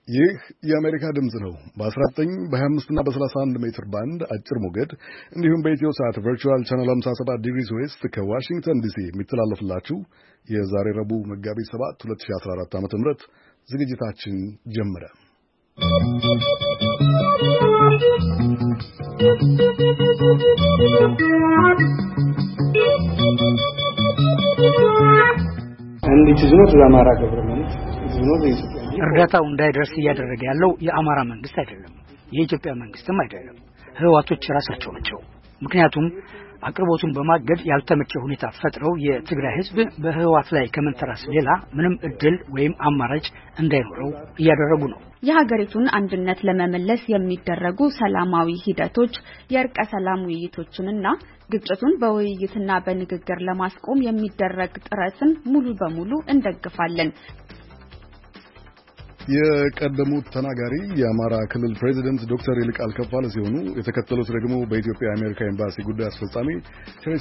ይህ የአሜሪካ ድምጽ ነው። በ19 በ25 እና በ31 ሜትር ባንድ አጭር ሞገድ እንዲሁም በኢትዮ ሰዓት ቨርቹዋል ቻናል 57 ዲግሪስ ዌስት ከዋሽንግተን ዲሲ የሚተላለፍላችሁ የዛሬ ረቡዕ መጋቢት 7 2014 ዓ.ም ዝግጅታችን ጀመረ። and it is not the Amara government, it is not the እርዳታው እንዳይደርስ እያደረገ ያለው የአማራ መንግስት አይደለም፣ የኢትዮጵያ መንግስትም አይደለም፣ ህወሓቶች ራሳቸው ናቸው። ምክንያቱም አቅርቦቱን በማገድ ያልተመቸ ሁኔታ ፈጥረው የትግራይ ህዝብ በህወሓት ላይ ከመንተራስ ሌላ ምንም እድል ወይም አማራጭ እንዳይኖረው እያደረጉ ነው። የሀገሪቱን አንድነት ለመመለስ የሚደረጉ ሰላማዊ ሂደቶች፣ የእርቀ ሰላም ውይይቶችንና ግጭቱን በውይይትና በንግግር ለማስቆም የሚደረግ ጥረትን ሙሉ በሙሉ እንደግፋለን። የቀደሙት ተናጋሪ የአማራ ክልል ፕሬዚደንት ዶክተር ይልቃል ከፋለ ሲሆኑ የተከተሉት ደግሞ በኢትዮጵያ የአሜሪካ ኤምባሲ ጉዳይ አስፈጻሚ ቴሬስ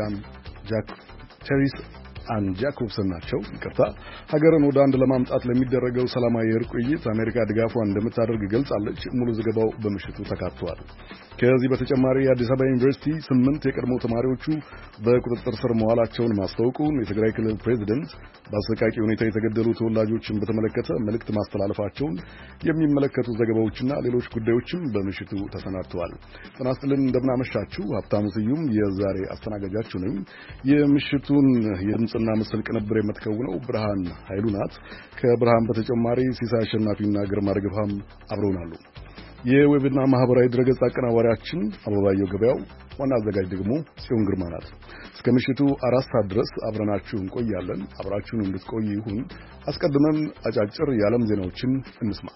አን ጃኮብሰን ናቸው። ይቅርታ። ሀገርን ወደ አንድ ለማምጣት ለሚደረገው ሰላማዊ የእርቅ ውይይት አሜሪካ ድጋፏን እንደምታደርግ ገልጻለች። ሙሉ ዘገባው በምሽቱ ተካቷል። ከዚህ በተጨማሪ የአዲስ አበባ ዩኒቨርሲቲ 8 የቀድሞ ተማሪዎቹ በቁጥጥር ስር መዋላቸውን ማስታወቁን፣ የትግራይ ክልል ፕሬዚደንት በአሰቃቂ ሁኔታ የተገደሉ ተወላጆችን በተመለከተ መልእክት ማስተላለፋቸውን የሚመለከቱ ዘገባዎችና ሌሎች ጉዳዮችም በምሽቱ ተሰናድተዋል። ጤና ይስጥልን፣ እንደምናመሻችሁ። ሀብታሙ ስዩም የዛሬ አስተናጋጃችሁ ነኝ። የምሽቱን የድምጽና ምስል ቅንብር የምትከውነው ብርሃን ኃይሉ ናት። ከብርሃን በተጨማሪ ሲሳይ አሸናፊና ግርማ ደግፋም አብረውናሉ። የዌብና ማህበራዊ ድረገጽ አቀናባሪያችን አበባየው ገበያው፣ ዋና አዘጋጅ ደግሞ ጽዮን ግርማ ናት። እስከ ምሽቱ 4 ሰዓት ድረስ አብረናችሁ እንቆያለን። አብራችሁን እንድትቆዩ ይሁን። አስቀድመን አጫጭር የዓለም ዜናዎችን እንስማ።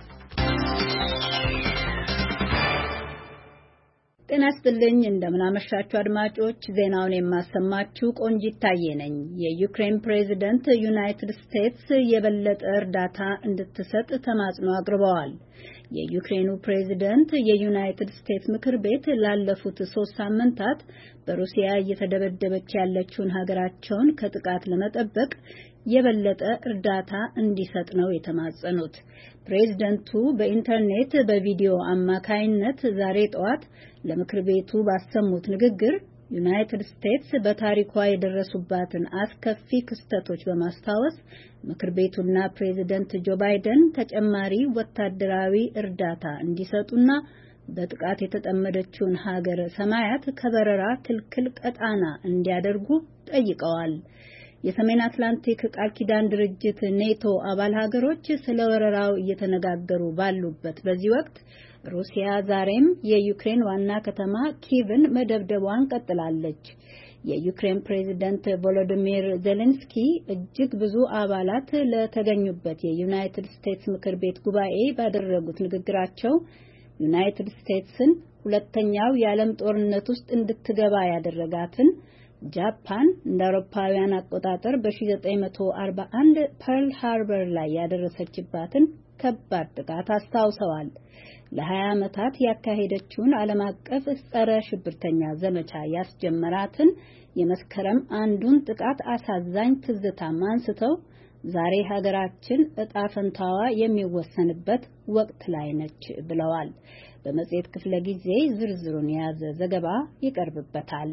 ጤና ይስጥልኝ፣ እንደምናመሻችሁ አድማጮች። ዜናውን የማሰማችሁ ቆንጂት ታዬ ነኝ። የዩክሬን ፕሬዝዳንት ዩናይትድ ስቴትስ የበለጠ እርዳታ እንድትሰጥ ተማጽኖ አቅርበዋል። የዩክሬኑ ፕሬዝዳንት የዩናይትድ ስቴትስ ምክር ቤት ላለፉት 3 ሳምንታት በሩሲያ እየተደበደበች ያለችውን ሀገራቸውን ከጥቃት ለመጠበቅ የበለጠ እርዳታ እንዲሰጥ ነው የተማጸኑት። ፕሬዝዳንቱ በኢንተርኔት በቪዲዮ አማካይነት ዛሬ ጠዋት ለምክር ቤቱ ባሰሙት ንግግር ዩናይትድ ስቴትስ በታሪኳ የደረሱባትን አስከፊ ክስተቶች በማስታወስ ምክር ቤቱና ፕሬዝዳንት ጆ ባይደን ተጨማሪ ወታደራዊ እርዳታ እንዲሰጡና በጥቃት የተጠመደችውን ሀገር ሰማያት ከበረራ ክልክል ቀጣና እንዲያደርጉ ጠይቀዋል። የሰሜን አትላንቲክ ቃል ኪዳን ድርጅት ኔቶ አባል ሀገሮች ስለ ወረራው እየተነጋገሩ ባሉበት በዚህ ወቅት ሩሲያ ዛሬም የዩክሬን ዋና ከተማ ኪቭን መደብደቧን ቀጥላለች። የዩክሬን ፕሬዝዳንት ቮሎዲሚር ዜሌንስኪ እጅግ ብዙ አባላት ለተገኙበት የዩናይትድ ስቴትስ ምክር ቤት ጉባኤ ባደረጉት ንግግራቸው ዩናይትድ ስቴትስን ሁለተኛው የዓለም ጦርነት ውስጥ እንድትገባ ያደረጋትን ጃፓን እንደ አውሮፓውያን አቆጣጠር በ1941 ፐርል ሃርበር ላይ ያደረሰችባትን ከባድ ጥቃት አስታውሰዋል። ለ20 ዓመታት ያካሄደችውን ዓለም አቀፍ ጸረ ሽብርተኛ ዘመቻ ያስጀመራትን የመስከረም አንዱን ጥቃት አሳዛኝ ትዝታም አንስተው ዛሬ ሀገራችን ዕጣ ፈንታዋ የሚወሰንበት ወቅት ላይ ነች ብለዋል። በመጽሔት ክፍለ ጊዜ ዝርዝሩን የያዘ ዘገባ ይቀርብበታል።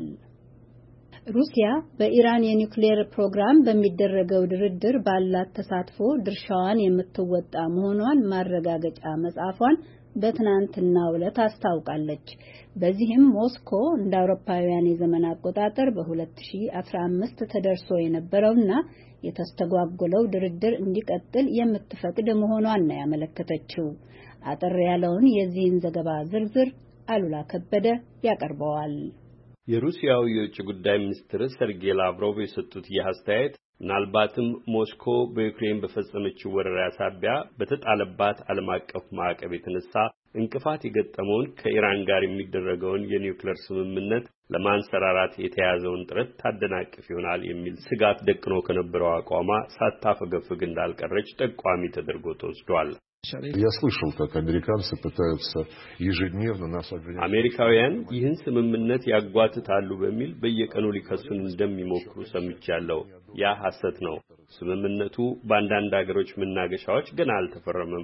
ሩሲያ በኢራን የኒውክሌር ፕሮግራም በሚደረገው ድርድር ባላት ተሳትፎ ድርሻዋን የምትወጣ መሆኗን ማረጋገጫ መጻፏን በትናንትናው ዕለት አስታውቃለች። በዚህም ሞስኮ እንደ አውሮፓውያን የዘመን አቆጣጠር በ2015 ተደርሶ የነበረውና የተስተጓጎለው ድርድር እንዲቀጥል የምትፈቅድ መሆኗን ነው ያመለከተችው። አጠር ያለውን የዚህን ዘገባ ዝርዝር አሉላ ከበደ ያቀርበዋል። የሩሲያው የውጭ ጉዳይ ሚኒስትር ሰርጌይ ላቭሮቭ የሰጡት የአስተያየት ምናልባትም ሞስኮ በዩክሬን በፈጸመችው ወረራ ሳቢያ በተጣለባት ዓለም አቀፍ ማዕቀብ የተነሳ እንቅፋት የገጠመውን ከኢራን ጋር የሚደረገውን የኒውክሌር ስምምነት ለማንሰራራት የተያዘውን ጥረት ታደናቅፍ ይሆናል የሚል ስጋት ደቅኖ ከነበረው አቋሟ ሳታፈገፍግ እንዳልቀረች ጠቋሚ ተደርጎ ተወስዷል። Я слышал, как американцы пытаются ежедневно нас обвинять. አሜሪካውያን ይህን ስምምነት ያጓትታሉ በሚል በየቀኑ ሊከሱን እንደሚሞክሩ ሰምቻለሁ። ያ ሐሰት ነው። ስምምነቱ በአንዳንድ ሀገሮች መናገሻዎች ገና አልተፈረመም።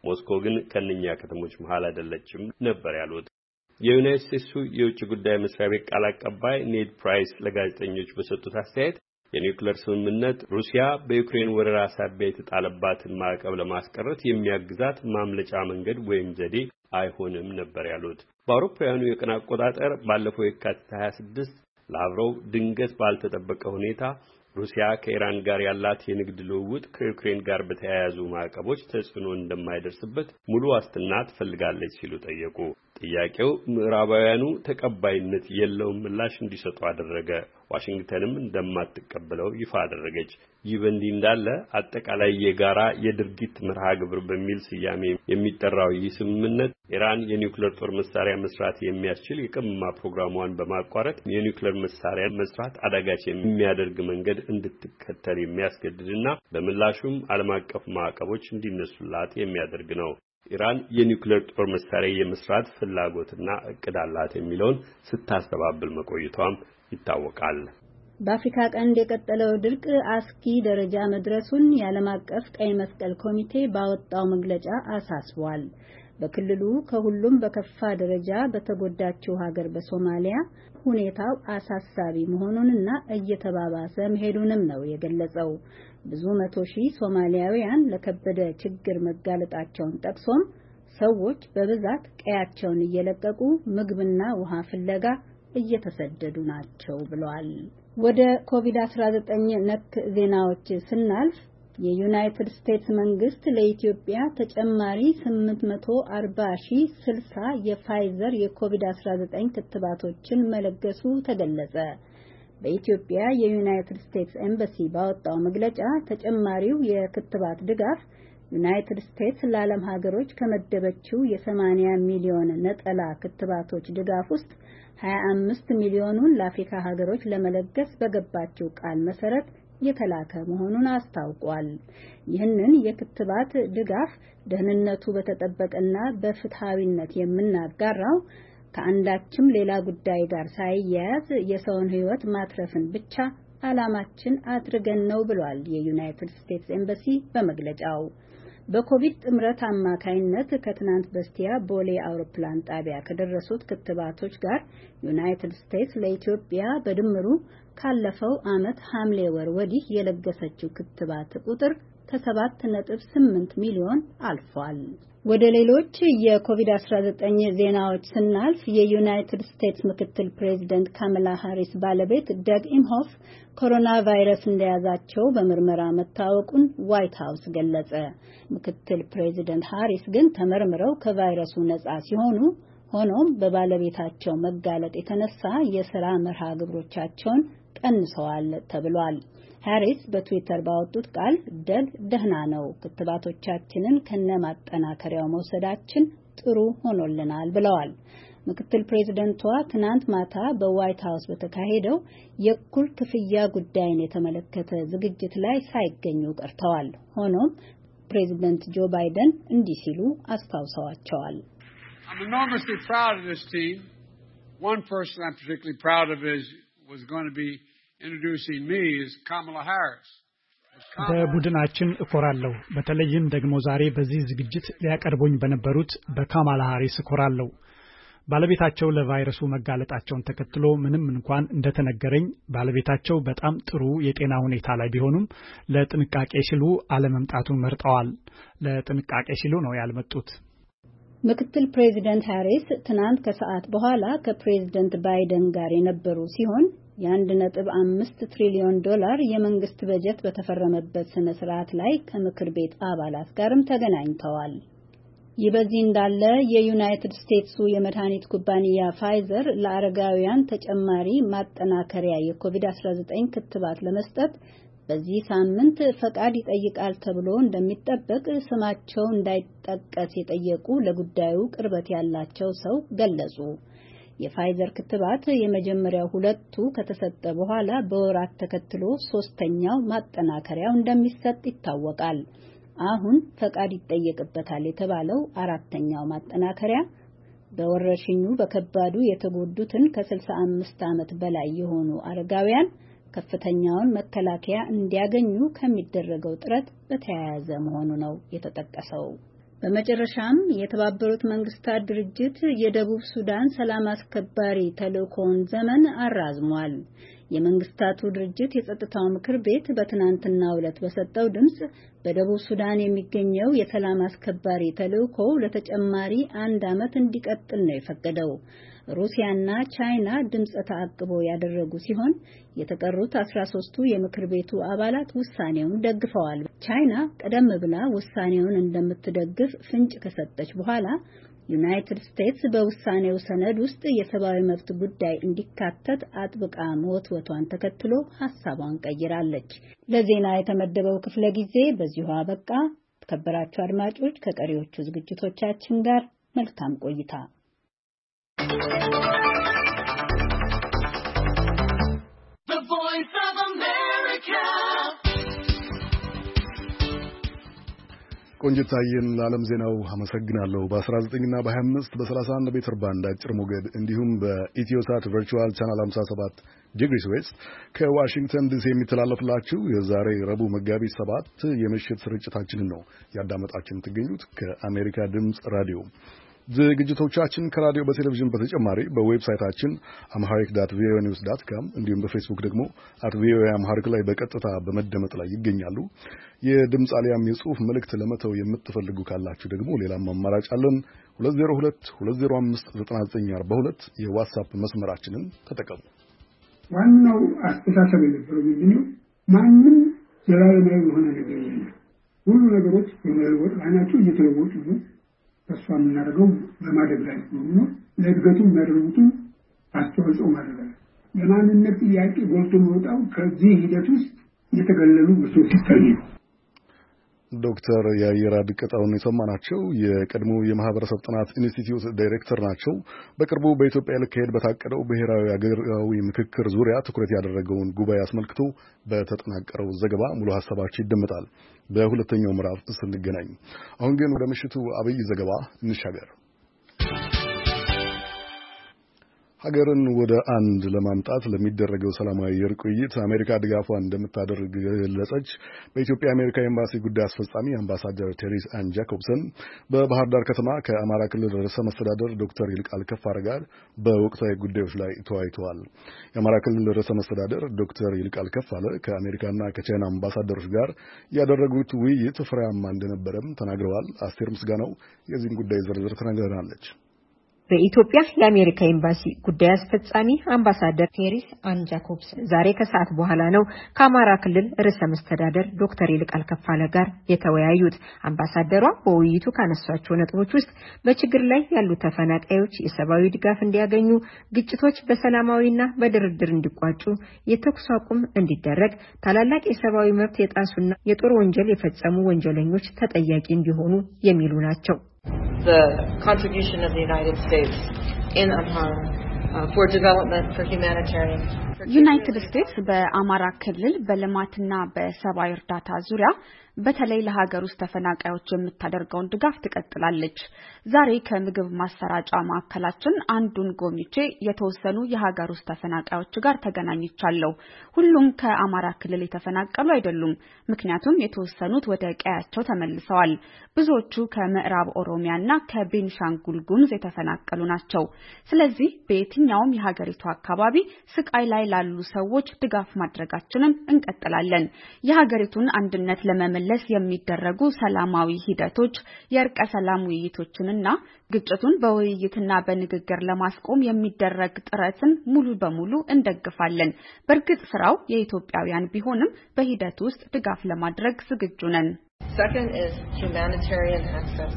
ሞስኮ ግን ከነኛ ከተሞች መሃል አይደለችም ነበር ያሉት። የዩናይትድ ስቴትሱ የውጭ ጉዳይ መስሪያ ቤት ቃል አቀባይ ኔድ ፕራይስ ለጋዜጠኞች በሰጡት አስተያየት የኒውክሌር ስምምነት ሩሲያ በዩክሬን ወረራ ሳቢያ የተጣለባትን ማዕቀብ ለማስቀረት የሚያግዛት ማምለጫ መንገድ ወይም ዘዴ አይሆንም ነበር ያሉት። በአውሮፓውያኑ የቀን አቆጣጠር ባለፈው የካቲት 26 ላቭሮቭ ድንገት ባልተጠበቀ ሁኔታ ሩሲያ ከኢራን ጋር ያላት የንግድ ልውውጥ ከዩክሬን ጋር በተያያዙ ማዕቀቦች ተጽዕኖ እንደማይደርስበት ሙሉ ዋስትና ትፈልጋለች ሲሉ ጠየቁ። ጥያቄው ምዕራባውያኑ ተቀባይነት የለውም ምላሽ እንዲሰጡ አደረገ። ዋሽንግተንም እንደማትቀበለው ይፋ አደረገች። ይህ በእንዲህ እንዳለ አጠቃላይ የጋራ የድርጊት መርሃ ግብር በሚል ስያሜ የሚጠራው ይህ ስምምነት ኢራን የኒውክሌር ጦር መሳሪያ መስራት የሚያስችል የቅመማ ፕሮግራሟን በማቋረጥ የኒውክሌር መሳሪያ መስራት አዳጋች የሚያደርግ መንገድ እንድትከተል የሚያስገድድና በምላሹም ዓለም አቀፍ ማዕቀቦች እንዲነሱላት የሚያደርግ ነው። ኢራን የኒውክሌር ጦር መሳሪያ የመስራት ፍላጎትና እቅድ አላት የሚለውን ስታስተባብል መቆየቷም ይታወቃል። በአፍሪካ ቀንድ የቀጠለው ድርቅ አስጊ ደረጃ መድረሱን የዓለም አቀፍ ቀይ መስቀል ኮሚቴ ባወጣው መግለጫ አሳስቧል። በክልሉ ከሁሉም በከፋ ደረጃ በተጎዳችው ሀገር በሶማሊያ ሁኔታው አሳሳቢ መሆኑንና እየተባባሰ መሄዱንም ነው የገለጸው። ብዙ መቶ ሺህ ሶማሊያውያን ለከበደ ችግር መጋለጣቸውን ጠቅሶም ሰዎች በብዛት ቀያቸውን እየለቀቁ ምግብና ውሃ ፍለጋ እየተሰደዱ ናቸው ብለዋል። ወደ ኮቪድ-19 ነክ ዜናዎች ስናልፍ የዩናይትድ ስቴትስ መንግስት ለኢትዮጵያ ተጨማሪ 840,060 የፋይዘር የኮቪድ-19 ክትባቶችን መለገሱ ተገለጸ። በኢትዮጵያ የዩናይትድ ስቴትስ ኤምባሲ ባወጣው መግለጫ ተጨማሪው የክትባት ድጋፍ ዩናይትድ ስቴትስ ለዓለም ሀገሮች ከመደበችው የ80 ሚሊዮን ነጠላ ክትባቶች ድጋፍ ውስጥ 25 ሚሊዮኑን ለአፍሪካ ሀገሮች ለመለገስ በገባችው ቃል መሰረት የተላከ መሆኑን አስታውቋል። ይህንን የክትባት ድጋፍ ደህንነቱ በተጠበቀና በፍትሃዊነት የምናጋራው ከአንዳችም ሌላ ጉዳይ ጋር ሳይያያዝ የሰውን ሕይወት ማትረፍን ብቻ ዓላማችን አድርገን ነው ብሏል የዩናይትድ ስቴትስ ኤምባሲ በመግለጫው። በኮቪድ ጥምረት አማካይነት ከትናንት በስቲያ ቦሌ አውሮፕላን ጣቢያ ከደረሱት ክትባቶች ጋር ዩናይትድ ስቴትስ ለኢትዮጵያ በድምሩ ካለፈው ዓመት ሐምሌ ወር ወዲህ የለገሰችው ክትባት ቁጥር ከ7.8 ሚሊዮን አልፏል። ወደ ሌሎች የኮቪድ-19 ዜናዎች ስናልፍ የዩናይትድ ስቴትስ ምክትል ፕሬዚደንት ካማላ ሃሪስ ባለቤት ዶግ ኢምሆፍ ኮሮና ቫይረስ እንደያዛቸው በምርመራ መታወቁን ዋይት ሃውስ ገለጸ። ምክትል ፕሬዚደንት ሃሪስ ግን ተመርምረው ከቫይረሱ ነፃ ሲሆኑ ሆኖም በባለቤታቸው መጋለጥ የተነሳ የሥራ መርሃ ግብሮቻቸውን ቀንሰዋል ተብሏል። ሃሪስ በትዊተር ባወጡት ቃል ዶግ ደህና ነው፣ ክትባቶቻችንን ከነማጠናከሪያው መውሰዳችን ጥሩ ሆኖልናል ብለዋል። ምክትል ፕሬዚደንቷ ትናንት ማታ በዋይት ሃውስ በተካሄደው የእኩል ክፍያ ጉዳይን የተመለከተ ዝግጅት ላይ ሳይገኙ ቀርተዋል። ሆኖም ፕሬዚደንት ጆ ባይደን እንዲህ ሲሉ አስታውሰዋቸዋል። I'm enormously proud of this team. One person I'm particularly proud of was going to be introducing me is Kamala Harris. በቡድናችን እኮራለሁ። በተለይም ደግሞ ዛሬ በዚህ ዝግጅት ሊያቀርቡኝ በነበሩት በካማላ ሃሪስ እኮራለሁ። ባለቤታቸው ለቫይረሱ መጋለጣቸውን ተከትሎ ምንም እንኳን እንደተነገረኝ ባለቤታቸው በጣም ጥሩ የጤና ሁኔታ ላይ ቢሆኑም ለጥንቃቄ ሲሉ አለመምጣቱን መርጠዋል። ለጥንቃቄ ሲሉ ነው ያልመጡት። ምክትል ፕሬዚደንት ሃሪስ ትናንት ከሰዓት በኋላ ከፕሬዚደንት ባይደን ጋር የነበሩ ሲሆን የ1.5 ትሪሊዮን ዶላር የመንግስት በጀት በተፈረመበት ስነ ስርዓት ላይ ከምክር ቤት አባላት ጋርም ተገናኝተዋል። ይህ በዚህ እንዳለ የዩናይትድ ስቴትሱ የመድኃኒት ኩባንያ ፋይዘር ለአረጋውያን ተጨማሪ ማጠናከሪያ የኮቪድ-19 ክትባት ለመስጠት በዚህ ሳምንት ፈቃድ ይጠይቃል ተብሎ እንደሚጠበቅ ስማቸው እንዳይጠቀስ የጠየቁ ለጉዳዩ ቅርበት ያላቸው ሰው ገለጹ። የፋይዘር ክትባት የመጀመሪያው ሁለቱ ከተሰጠ በኋላ በወራት ተከትሎ ሶስተኛው ማጠናከሪያው እንደሚሰጥ ይታወቃል። አሁን ፈቃድ ይጠየቅበታል የተባለው አራተኛው ማጠናከሪያ በወረርሽኙ በከባዱ የተጎዱትን ከ65 ዓመት በላይ የሆኑ አረጋውያን ከፍተኛውን መከላከያ እንዲያገኙ ከሚደረገው ጥረት በተያያዘ መሆኑ ነው የተጠቀሰው። በመጨረሻም የተባበሩት መንግስታት ድርጅት የደቡብ ሱዳን ሰላም አስከባሪ ተልእኮውን ዘመን አራዝሟል። የመንግስታቱ ድርጅት የጸጥታው ምክር ቤት በትናንትናው ዕለት በሰጠው ድምጽ በደቡብ ሱዳን የሚገኘው የሰላም አስከባሪ ተልእኮ ለተጨማሪ 1 ዓመት እንዲቀጥል ነው የፈቀደው። ሩሲያና ቻይና ድምጽ ተአቅቦ ያደረጉ ሲሆን የተቀሩት 13ቱ የምክር ቤቱ አባላት ውሳኔውን ደግፈዋል። ቻይና ቀደም ብላ ውሳኔውን እንደምትደግፍ ፍንጭ ከሰጠች በኋላ ዩናይትድ ስቴትስ በውሳኔው ሰነድ ውስጥ የሰብአዊ መብት ጉዳይ እንዲካተት አጥብቃ መወትወቷን ተከትሎ ሐሳቧን ቀይራለች። ለዜና የተመደበው ክፍለ ጊዜ በዚሁ አበቃ። ተከበራችሁ አድማጮች ከቀሪዎቹ ዝግጅቶቻችን ጋር መልካም ቆይታ። The Voice of America. ቆንጅታዬን ለዓለም ዜናው አመሰግናለሁ። በ19 እና በ25 በ31 ሜትር ባንድ አጭር ሞገድ እንዲሁም በኢትዮሳት ቨርቹዋል ቻናል 57 ዲግሪስ ዌስት ከዋሽንግተን ዲሲ የሚተላለፍላችሁ የዛሬ ረቡዕ መጋቢት 7 የምሽት ስርጭታችንን ነው ያዳመጣችሁ የምትገኙት ከአሜሪካ ድምጽ ራዲዮ። ዝግጅቶቻችን ከራዲዮ በቴሌቪዥን በተጨማሪ በዌብሳይታችን amharic.voanews.com እንዲሁም በፌስቡክ ደግሞ @voaamharic ላይ በቀጥታ በመደመጥ ላይ ይገኛሉ። የድምጽ አሊያም የጽሑፍ መልእክት ለመተው የምትፈልጉ ካላችሁ ደግሞ ሌላም አማራጭ አለን። 2022059942 የዋትስአፕ መስመራችንን ተጠቀሙ። ዋናው አስተሳሰብ የነበረው ምንድነው? ማንም ዘላለማዊ የሆነ ነገር የለም። ሁሉ ነገሮች በመለወጥ አይናቸው እየተለወጡ ነው። ተስፋ የምናደርገው በማደግ ላይ ነው። ለእድገቱ የሚያደርጉት አስተዋጽኦ ማድረግ ነው። የማንነት ጥያቄ ጎልቶ መውጣው ከዚህ ሂደት ውስጥ የተገለሉ ብዙዎች ሲታዩ ዶክተር ያየራ ድቀጣውን የሰማናቸው የቀድሞ የማህበረሰብ ጥናት ኢንስቲትዩት ዳይሬክተር ናቸው። በቅርቡ በኢትዮጵያ ለካሄድ በታቀደው ብሔራዊ አገራዊ ምክክር ዙሪያ ትኩረት ያደረገውን ጉባኤ አስመልክቶ በተጠናቀረው ዘገባ ሙሉ ሐሳባቸው ይደመጣል በሁለተኛው ምዕራፍ ስንገናኝ። አሁን ግን ወደ ምሽቱ አብይ ዘገባ እንሻገር። ሀገርን ወደ አንድ ለማምጣት ለሚደረገው ሰላማዊ የእርቅ ውይይት አሜሪካ ድጋፏን እንደምታደርግ ገለጸች። በኢትዮጵያ አሜሪካ ኤምባሲ ጉዳይ አስፈጻሚ አምባሳደር ቴሪስ አን ጃኮብሰን በባህር ዳር ከተማ ከአማራ ክልል ርዕሰ መስተዳደር ዶክተር ይልቃል ከፋለ ጋር በወቅታዊ ጉዳዮች ላይ ተወያይተዋል። የአማራ ክልል ርዕሰ መስተዳደር ዶክተር ይልቃል ከፋለ ከአሜሪካና ከቻይና አምባሳደሮች ጋር ያደረጉት ውይይት ፍሬያማ እንደነበረም ተናግረዋል። አስቴር ምስጋናው የዚህን ጉዳይ ዝርዝር ተናግረናለች። በኢትዮጵያ የአሜሪካ ኤምባሲ ጉዳይ አስፈጻሚ አምባሳደር ቴሪስ አን ጃኮብሰን ዛሬ ከሰዓት በኋላ ነው ከአማራ ክልል ርዕሰ መስተዳደር ዶክተር ይልቃል ከፋለ ጋር የተወያዩት። አምባሳደሯ በውይይቱ ካነሷቸው ነጥቦች ውስጥ በችግር ላይ ያሉ ተፈናቃዮች የሰብአዊ ድጋፍ እንዲያገኙ፣ ግጭቶች በሰላማዊና በድርድር እንዲቋጩ፣ የተኩስ አቁም እንዲደረግ፣ ታላላቅ የሰብአዊ መብት የጣሱና የጦር ወንጀል የፈጸሙ ወንጀለኞች ተጠያቂ እንዲሆኑ የሚሉ ናቸው። The contribution of the United States in Amhara for development, for humanitarian. ዩናይትድ ስቴትስ በአማራ ክልል በልማትና በሰብአዊ እርዳታ ዙሪያ በተለይ ለሀገር ውስጥ ተፈናቃዮች የምታደርገውን ድጋፍ ትቀጥላለች። ዛሬ ከምግብ ማሰራጫ ማዕከላችን አንዱን ጎብኝቼ የተወሰኑ የሀገር ውስጥ ተፈናቃዮች ጋር ተገናኝቻለሁ። ሁሉም ከአማራ ክልል የተፈናቀሉ አይደሉም፣ ምክንያቱም የተወሰኑት ወደ ቀያቸው ተመልሰዋል። ብዙዎቹ ከምዕራብ ኦሮሚያና ከቤንሻንጉል ጉሙዝ የተፈናቀሉ ናቸው። ስለዚህ በየትኛውም የሀገሪቱ አካባቢ ስቃይ ላይ ላሉ ሰዎች ድጋፍ ማድረጋችንን እንቀጥላለን። የሀገሪቱን አንድነት ለመመለስ የሚደረጉ ሰላማዊ ሂደቶች፣ የእርቀ ሰላም ውይይቶችንና ግጭቱን በውይይትና በንግግር ለማስቆም የሚደረግ ጥረትን ሙሉ በሙሉ እንደግፋለን። በእርግጥ ስራው የኢትዮጵያውያን ቢሆንም በሂደት ውስጥ ድጋፍ ለማድረግ ዝግጁ ነን። Second is humanitarian access.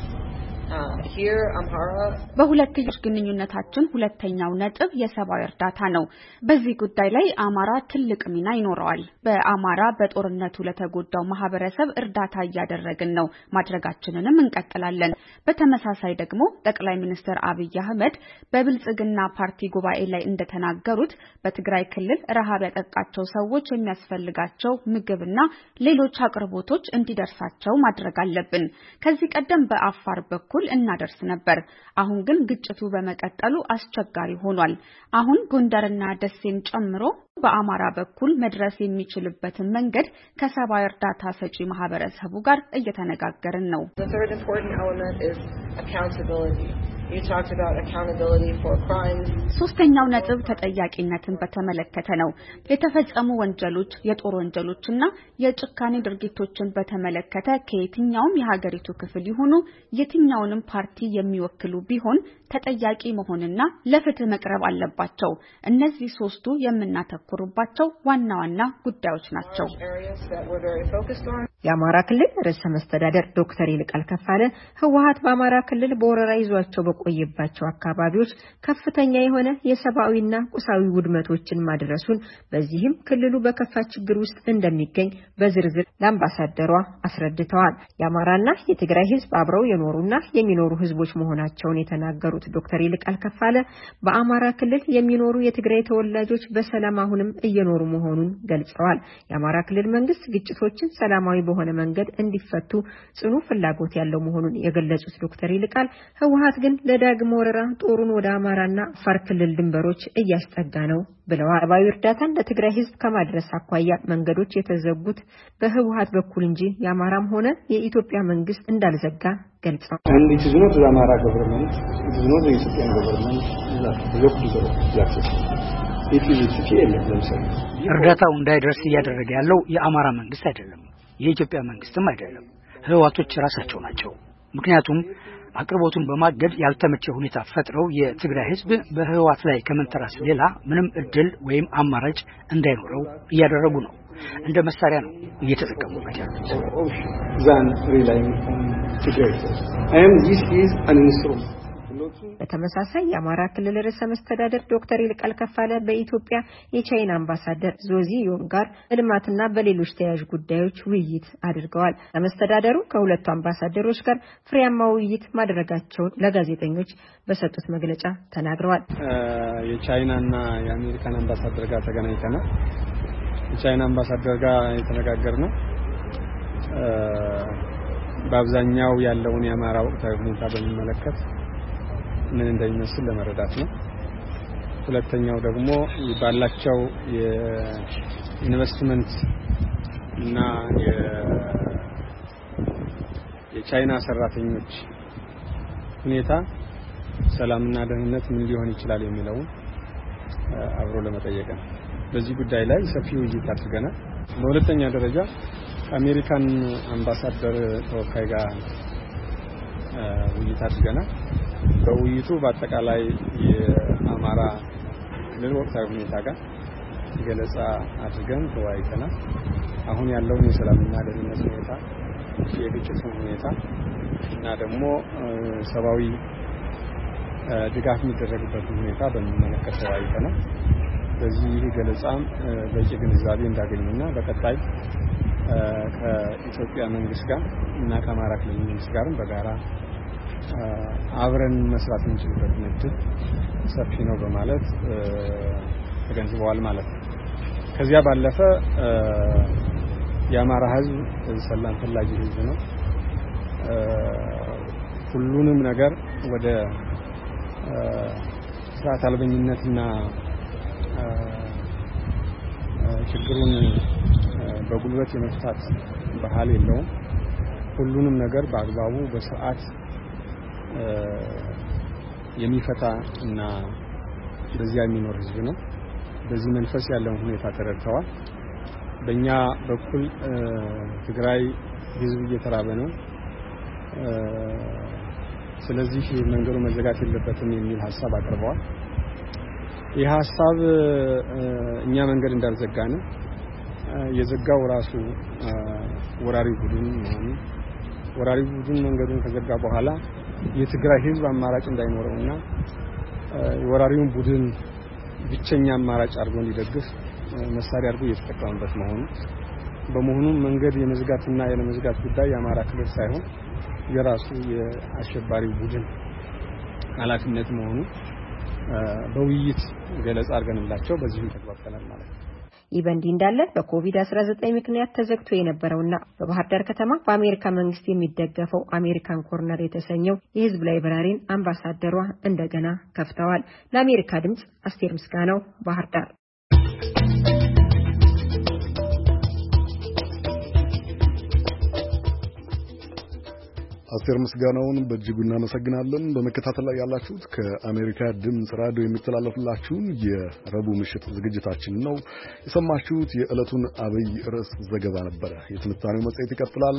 Here Amhara በሁለትዮሽ ግንኙነታችን ሁለተኛው ነጥብ የሰብአዊ እርዳታ ነው። በዚህ ጉዳይ ላይ አማራ ትልቅ ሚና ይኖረዋል። በአማራ በጦርነቱ ለተጎዳው ማህበረሰብ እርዳታ እያደረግን ነው፣ ማድረጋችንንም እንቀጥላለን። በተመሳሳይ ደግሞ ጠቅላይ ሚኒስትር አብይ አህመድ በብልጽግና ፓርቲ ጉባኤ ላይ እንደተናገሩት በትግራይ ክልል ረሃብ ያጠቃቸው ሰዎች የሚያስፈልጋቸው ምግብና ሌሎች አቅርቦቶች እንዲደርሳቸው ማድረግ አለብን። ከዚህ ቀደም በአፋር በኩል በኩል እናደርስ ነበር። አሁን ግን ግጭቱ በመቀጠሉ አስቸጋሪ ሆኗል። አሁን ጎንደርና ደሴን ጨምሮ በአማራ በኩል መድረስ የሚችልበትን መንገድ ከሰብአዊ እርዳታ ሰጪ ማህበረሰቡ ጋር እየተነጋገርን ነው። The third important element is accountability. You talked about accountability for crimes. ሶስተኛው ነጥብ ተጠያቂነትን በተመለከተ ነው። የተፈጸሙ ወንጀሎች፣ የጦር ወንጀሎችና የጭካኔ ድርጊቶችን በተመለከተ ከየትኛውም የሀገሪቱ ክፍል ይሁኑ የትኛውንም ፓርቲ የሚወክሉ ቢሆን ተጠያቂ መሆንና ለፍትህ መቅረብ አለባቸው። እነዚህ ሶስቱ የምናተኩሩባቸው ዋና ዋና ጉዳዮች ናቸው። የአማራ ክልል ርዕሰ መስተዳደር ዶክተር ይልቃል ከፋለ ህወሓት በአማራ ክልል በወረራ ይዟቸው በቆየባቸው አካባቢዎች ከፍተኛ የሆነ የሰብአዊና ቁሳዊ ውድመቶችን ማድረሱን በዚህም ክልሉ በከፋ ችግር ውስጥ እንደሚገኝ በዝርዝር ለአምባሳደሯ አስረድተዋል። የአማራና የትግራይ ህዝብ አብረው የኖሩና የሚኖሩ ህዝቦች መሆናቸውን የተናገሩት ዶክተር ይልቃል ከፋለ በአማራ ክልል የሚኖሩ የትግራይ ተወላጆች በሰላም አሁንም እየኖሩ መሆኑን ገልጸዋል። የአማራ ክልል መንግስት ግጭቶችን ሰላማዊ በሆነ መንገድ እንዲፈቱ ጽኑ ፍላጎት ያለው መሆኑን የገለጹት ዶክተር ይልቃል ህወሓት ግን ለዳግም ወረራ ጦሩን ወደ አማራና አፋር ክልል ድንበሮች እያስጠጋ ነው ብለዋል። ሰብአዊ እርዳታን ለትግራይ ህዝብ ከማድረስ አኳያ መንገዶች የተዘጉት በህወሓት በኩል እንጂ የአማራም ሆነ የኢትዮጵያ መንግስት እንዳልዘጋ ገልጸዋል። And it is not the Amara government, it is not the Ethiopian government that blocked the access. It is the TPLF themselves. እርዳታው እንዳይደርስ እያደረገ ያለው የአማራ መንግስት አይደለም፣ የኢትዮጵያ መንግስትም አይደለም፣ ህወሓቶች ራሳቸው ናቸው። ምክንያቱም አቅርቦቱን በማገድ ያልተመቸ ሁኔታ ፈጥረው የትግራይ ህዝብ በህወሓት ላይ ከመንተራስ ሌላ ምንም እድል ወይም አማራጭ እንዳይኖረው እያደረጉ ነው። እንደ መሳሪያ ነው እየተጠቀሙበት ያሉት። Than relying on Tigray. And this is an instrument. በተመሳሳይ የአማራ ክልል ርዕሰ መስተዳደር ዶክተር ይልቃል ከፋለ በኢትዮጵያ የቻይና አምባሳደር ዞዚ ዮን ጋር በልማትና በሌሎች ተያያዥ ጉዳዮች ውይይት አድርገዋል። መስተዳደሩ ከሁለቱ አምባሳደሮች ጋር ፍሬያማ ውይይት ማድረጋቸውን ለጋዜጠኞች በሰጡት መግለጫ ተናግረዋል። የቻይናና የአሜሪካን አምባሳደር ጋር ተገናኝተናል። የቻይና አምባሳደር ጋር የተነጋገርነው በአብዛኛው ያለውን የአማራ ወቅታዊ ሁኔታ በሚመለከት ምን እንደሚመስል ለመረዳት ነው። ሁለተኛው ደግሞ ባላቸው የኢንቨስትመንት እና የቻይና ሰራተኞች ሁኔታ ሰላምና ደህንነት ምን ሊሆን ይችላል የሚለው አብሮ ለመጠየቅ ነው። በዚህ ጉዳይ ላይ ሰፊ ውይይት አድርገናል። በሁለተኛ ደረጃ ከአሜሪካን አምባሳደር ተወካይ ጋር ውይይት አድርገናል። በውይይቱ በአጠቃላይ የአማራ ክልል ወቅታዊ ሁኔታ ጋር ገለጻ አድርገን ተወያይተናል። አሁን ያለውን የሰላምና ደህንነት ሁኔታ፣ የግጭቱን ሁኔታ እና ደግሞ ሰብአዊ ድጋፍ የሚደረግበት ሁኔታ በሚመለከት ተወያይተናል። በዚህ ገለጻም በቂ ግንዛቤ እንዳገኙና በቀጣይ ከኢትዮጵያ መንግስት ጋር እና ከአማራ ክልል መንግስት ጋርም በጋራ አብረን መስራት እንችልበት እድል ሰፊ ነው በማለት ተገንዝበዋል ማለት ነው። ከዚያ ባለፈ የአማራ ህዝብ ሰላም ፈላጊ ህዝብ ነው። ሁሉንም ነገር ወደ ስርዓት አልበኝነትና ችግሩን በጉልበት የመፍታት ባህል የለውም። ሁሉንም ነገር በአግባቡ በስርዓት የሚፈታ እና በዚያ የሚኖር ህዝብ ነው። በዚህ መንፈስ ያለውን ሁኔታ ተረድተዋል። በእኛ በኩል ትግራይ ህዝብ እየተራበ ነው። ስለዚህ መንገዱ መዘጋት የለበትም የሚል ሐሳብ አቅርበዋል። ይህ ሐሳብ እኛ መንገድ እንዳልዘጋን የዘጋው ራሱ ወራሪ ቡድን ነው። ወራሪ ቡድን መንገዱን ከዘጋ በኋላ የትግራይ ህዝብ አማራጭ እንዳይኖርና የወራሪውን ቡድን ብቸኛ አማራጭ አድርጎ እንዲደግፍ መሳሪያ አድርጎ እየተጠቀመበት በመሆኑ መንገድ የመዝጋትና የለመዝጋት ጉዳይ የአማራ ክልል ሳይሆን የራሱ የአሸባሪ ቡድን ኃላፊነት መሆኑ በውይይት ገለጻ አድርገንላቸው በዚህ ተግባብተናል ማለት ነው። ኢቨንዲ እንዳለ በኮቪድ-19 ምክንያት ተዘግቶ የነበረውና በባህር ዳር ከተማ በአሜሪካ መንግስት የሚደገፈው አሜሪካን ኮርነር የተሰኘው የህዝብ ላይብራሪን አምባሳደሯ እንደገና ከፍተዋል። ለአሜሪካ ድምጽ አስቴር ምስጋናው ባህር ዳር። አስቴር ምስጋናውን በእጅጉ እናመሰግናለን። በመከታተል ላይ ያላችሁት ከአሜሪካ ድምጽ ራዲዮ የሚተላለፍላችሁን የረቡዕ ምሽት ዝግጅታችን ነው። የሰማችሁት የዕለቱን አብይ ርዕስ ዘገባ ነበረ። የትንታኔው መጽሔት ይቀጥላል።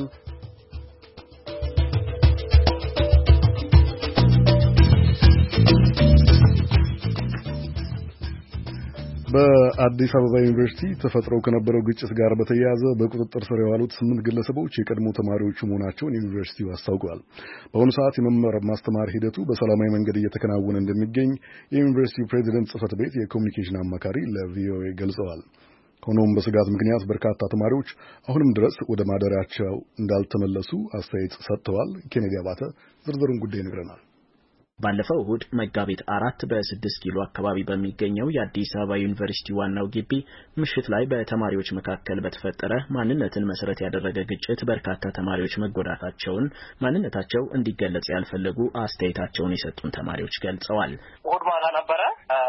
በአዲስ አበባ ዩኒቨርሲቲ ተፈጥረው ከነበረው ግጭት ጋር በተያያዘ በቁጥጥር ስር የዋሉት 8 ግለሰቦች የቀድሞ ተማሪዎች መሆናቸውን ዩኒቨርሲቲው አስታውቋል። በአሁኑ ሰዓት የመማር ማስተማር ሂደቱ በሰላማዊ መንገድ እየተከናወነ እንደሚገኝ የዩኒቨርሲቲው ፕሬዚደንት ጽሕፈት ቤት የኮሚኒኬሽን አማካሪ ለቪኦኤ ገልጸዋል። ሆኖም በስጋት ምክንያት በርካታ ተማሪዎች አሁንም ድረስ ወደ ማደሪያቸው እንዳልተመለሱ አስተያየት ሰጥተዋል። ኬኔዲ አባተ ዝርዝሩን ጉዳይ ይነግረናል። ባለፈው እሁድ መጋቢት 4 በ6 ኪሎ አካባቢ በሚገኘው የአዲስ አበባ ዩኒቨርሲቲ ዋናው ግቢ ምሽት ላይ በተማሪዎች መካከል በተፈጠረ ማንነትን መሰረት ያደረገ ግጭት በርካታ ተማሪዎች መጎዳታቸውን ማንነታቸው እንዲገለጽ ያልፈለጉ አስተያየታቸውን የሰጡን ተማሪዎች ገልጸዋል። እሁድ ማታ ነበረ።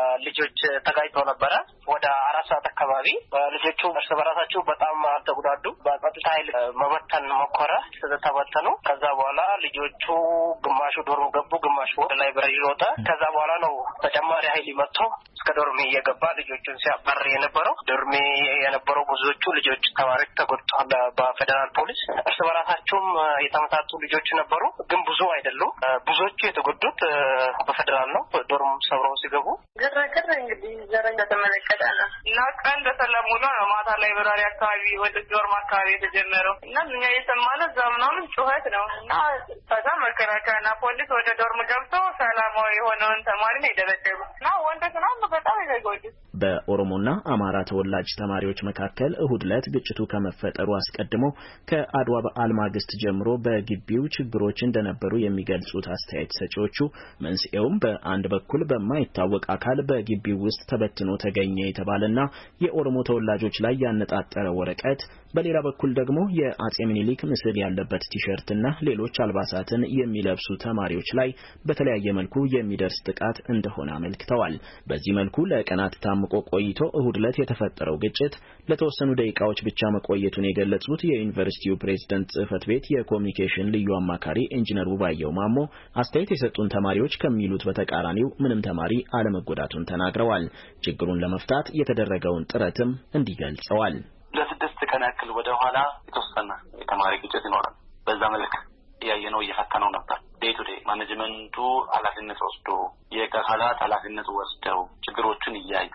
ልጆች ተጋጭተው ነበረ። ወደ 4 ሰዓት አካባቢ ልጆቹ እርስ በራሳቸው በጣም ተጉዳዱ። በጸጥታ ኃይል መበተን ሞከረ። ተበተኑ። ከዛ በኋላ ልጆቹ ግማሹ ዶርም ገቡ፣ ግማሹ ላይብረሪ ሮጠ። ከዛ በኋላ ነው ተጨማሪ ኃይል መጥቶ እስከ ዶርሜ እየገባ ልጆቹን ሲያባር የነበረው። ዶርሜ የነበረው ብዙዎቹ ልጆች ተማሪዎች ተጎድተዋል በፌደራል ፖሊስ። እርስ በራሳቸውም የተመታቱ ልጆች ነበሩ፣ ግን ብዙ አይደሉም። ብዙዎቹ የተጎዱት በፌደራል ነው። ዶርም ሰብረው ሲገቡ ግርግር እንግዲህ ዘረኛ ተመለከተ ነው እና ቀን በሰላም ውሎ ነው ማታ ላይብረሪ አካባቢ ወደ ዶርም አካባቢ የተጀመረው እና እኛ የሰማነው እዛ ምናምን ጩኸት ነው እና ከዛ መከላከያና ፖሊስ ወደ ዶርም ገብተው ሰላማዊ የሆነውን ተማሪ ነው የደበደቡት እና ወንዶች ምናምን በጣም የተጎዱት። በኦሮሞና አማራ ተወላጅ ተማሪዎች መካከል እሁድ ዕለት ግጭቱ ከመፈጠሩ አስቀድሞ ከአድዋ በዓል ማግስት ጀምሮ በግቢው ችግሮች እንደነበሩ የሚገልጹት አስተያየት ሰጪዎቹ መንስኤውም በአንድ በኩል በማይታወቅ አካል በግቢው ውስጥ ተበትኖ ተገኘ የተባለና የኦሮሞ ተወላጆች ላይ ያነጣጠረ ወረቀት፣ በሌላ በኩል ደግሞ የአጼ ምኒልክ ምስል ያለበት ቲሸርትና ሌሎች አልባሳትን የሚለብሱ ተማሪዎች ላይ በተለያየ መልኩ የሚደርስ ጥቃት እንደሆነ አመልክተዋል። በዚህ መልኩ ለቀናት ታምቆ ቆይቶ እሁድ ዕለት የተፈጠረው ግጭት ለተወሰኑ ደቂቃዎች ብቻ መቆየቱን የገለጹት የዩኒቨርሲቲው ፕሬዝዳንት ጽሕፈት ቤት የኮሚኒኬሽን ልዩ አማካሪ ኢንጂነር ውባየው ማሞ አስተያየት የሰጡን ተማሪዎች ከሚሉት በተቃራኒው ምንም ተማሪ አለመጎዳቱን ተናግረዋል። ችግሩን ለመፍታት የተደረገውን ጥረትም እንዲገልጸዋል። ለ6 ቀን ያክል ወደ ኋላ የተወሰነ የተማሪ ግጭት ይኖራል። በዛ መልክ ያየነው እየፈተነው ነበር። ዴይ ቱ ዴይ ማኔጅመንቱ ኃላፊነት ወስዶ የአካላት ኃላፊነት ወስደው ችግሮቹን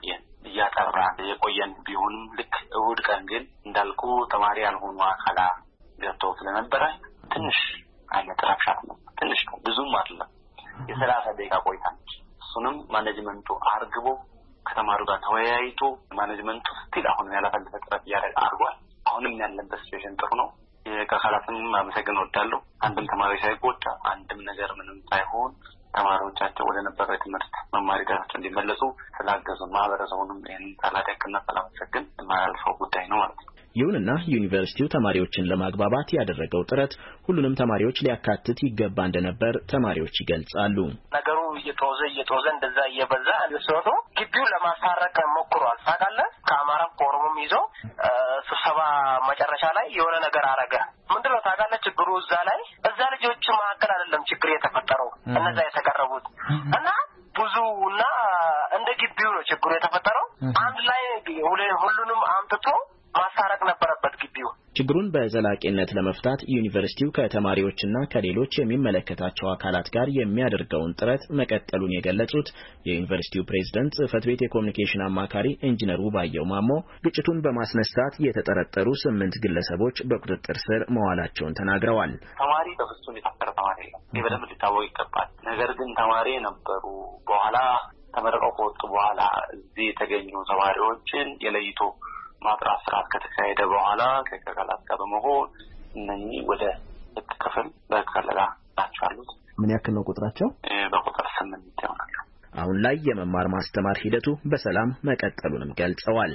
እያጠራ የቆየን ቢሆንም ልክ እሁድ ቀን ግን እንዳልኩ ተማሪ ያልሆኑ አካላት ገብተው ስለነበረ ትንሽ አይነት ረብሻ ነው። ትንሽ ነው፣ ብዙም አይደለም። የ30 ደቂቃ ቆይታ ነች። እሱንም ማኔጅመንቱ አርግቦ ከተማሪው ጋር ተወያይቶ ማኔጅመንቱ ስቲል አሁን ያላፈለፈ ጥረት አድርጓል። አሁንም ያለበት ሲቹዌሽን ጥሩ ነው። የአካላትም ማመሰግን ወዳለሁ። አንድም ተማሪ ሳይጎዳ አንድም ነገር ምንም ሳይሆን ተማሪዎቻቸው ወደ ነበረው ትምህርት መማር ሂደታቸው እንዲመለሱ ስላገዙ ማህበረሰቡንም ይህን ታላቅና ሳላመሰግን የማያልፈው ጉዳይ ነው ማለት ነው። ይሁንና ዩኒቨርሲቲው ተማሪዎችን ለማግባባት ያደረገው ጥረት ሁሉንም ተማሪዎች ሊያካትት ይገባ እንደነበር ተማሪዎች ይገልጻሉ። ነገሩ እየተወዘ እንደዛ እየበዛ አልሰውቶ ግቢውን ለማሳረቅ ሞክሯል። ታውቃለህ፣ ከአማራም ከኦሮሞም ይዞ ስብሰባ መጨረሻ ላይ የሆነ ነገር አረገ። ምንድነው ታውቃለህ ችግሩ? እዛ ልጆች መካከል አይደለም ችግር የተፈጠረው፣ እነዛ የተቀረቡት እና ብዙና እንደ ግቢው ነው ችግሩ የተፈጠረው። አንድ ላይ ሁሉንም አምጥቶ ማሳረቅ ነበረበት ግቢው። ችግሩን በዘላቂነት ለመፍታት ዩኒቨርሲቲው ከተማሪዎችና ከሌሎች የሚመለከታቸው አካላት ጋር የሚያደርገውን ጥረት መቀጠሉን የገለጹት የዩኒቨርሲቲው ፕሬዝዳንት ጽሕፈት ቤት የኮሚኒኬሽን አማካሪ ኢንጂነር ውባየው ማሞ ግጭቱን በማስነሳት የተጠረጠሩ 8 ግለሰቦች በቁጥጥር ስር መዋላቸውን ተናግረዋል። ተማሪ በፍጹም የታሰረ ተማሪ የለም። ይህ በደንብ ሊታወቅ ይገባል። ነገር ግን ተማሪ ነበሩ በኋላ ተመረቀው ከወጡ በኋላ እዚህ የተገኙ ተማሪዎችን የለይቶ ማጥራት ስርዓት ከተካሄደ በኋላ ከአካላት ጋር በመሆን እነኚህ ወደ ህግ ክፍል በከለላ ናቸው ያሉት። ምን ያክል ነው ቁጥራቸው? በቁጥር 8 ይሆናሉ። አሁን ላይ የመማር ማስተማር ሂደቱ በሰላም መቀጠሉንም ገልጸዋል።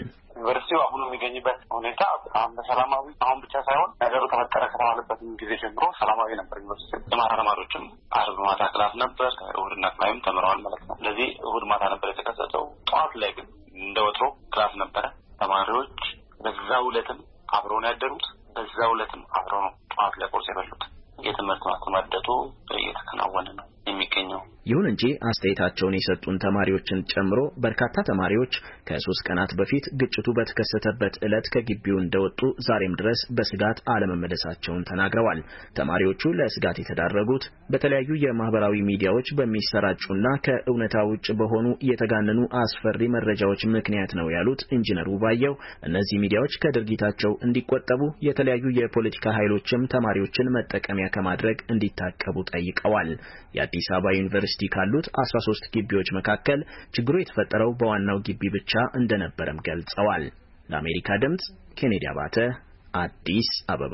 ዩኒቨርሲቲው አሁን የሚገኝበት ሁኔታ በጣም ሰላማዊ አሁን ብቻ ሳይሆን ነገሩ ተፈጠረ ከተባለበት ጊዜ ጀምሮ ሰላማዊ ነበር። ዩኒቨርሲቲ ተማሪዎችም አርብ ማታ ክላስ ነበር፣ እሁድና ቅዳሜም ተምረዋል ማለት ነው። ስለዚህ እሁድ ማታ ነበር የተከሰተው። ጠዋት ላይ ግን እንደወትሮ ክላስ ነበረ። ተማሪዎች በዛው ዕለትም አብረው ነው ያደሩት፣ በዛው ዕለትም አብረው ነው ጠዋት ላይ ቁርስ የበሉት። የትምህርት ማስተማደቱ እየተከናወነ ነው የሚገኘው። ይሁን እንጂ አስተያየታቸውን የሰጡን ተማሪዎችን ጨምሮ በርካታ ተማሪዎች ከ3 ቀናት በፊት ግጭቱ በተከሰተበት ዕለት ከግቢው እንደወጡ ዛሬም ድረስ በስጋት አለመመለሳቸውን ተናግረዋል። ተማሪዎቹ ለስጋት የተዳረጉት በተለያዩ የማህበራዊ ሚዲያዎች በሚሰራጩና ከእውነታ ውጭ በሆኑ የተጋነኑ አስፈሪ መረጃዎች ምክንያት ነው ያሉት ኢንጂነሩ ባየው እነዚህ ሚዲያዎች ከድርጊታቸው እንዲቆጠቡ የተለያዩ የፖለቲካ ኃይሎችም ተማሪዎችን መጠቀሚያ ከማድረግ እንዲታቀቡ ጠይቀዋል። የአዲስ አበባ ዩኒቨርሲቲ ካሉት 13 ግቢዎች መካከል ችግሩ የተፈጠረው በዋናው ግቢ ብቻ እንደነበረም ገልጸዋል። ለአሜሪካ ድምጽ ኬኔዲ አባተ አዲስ አበባ።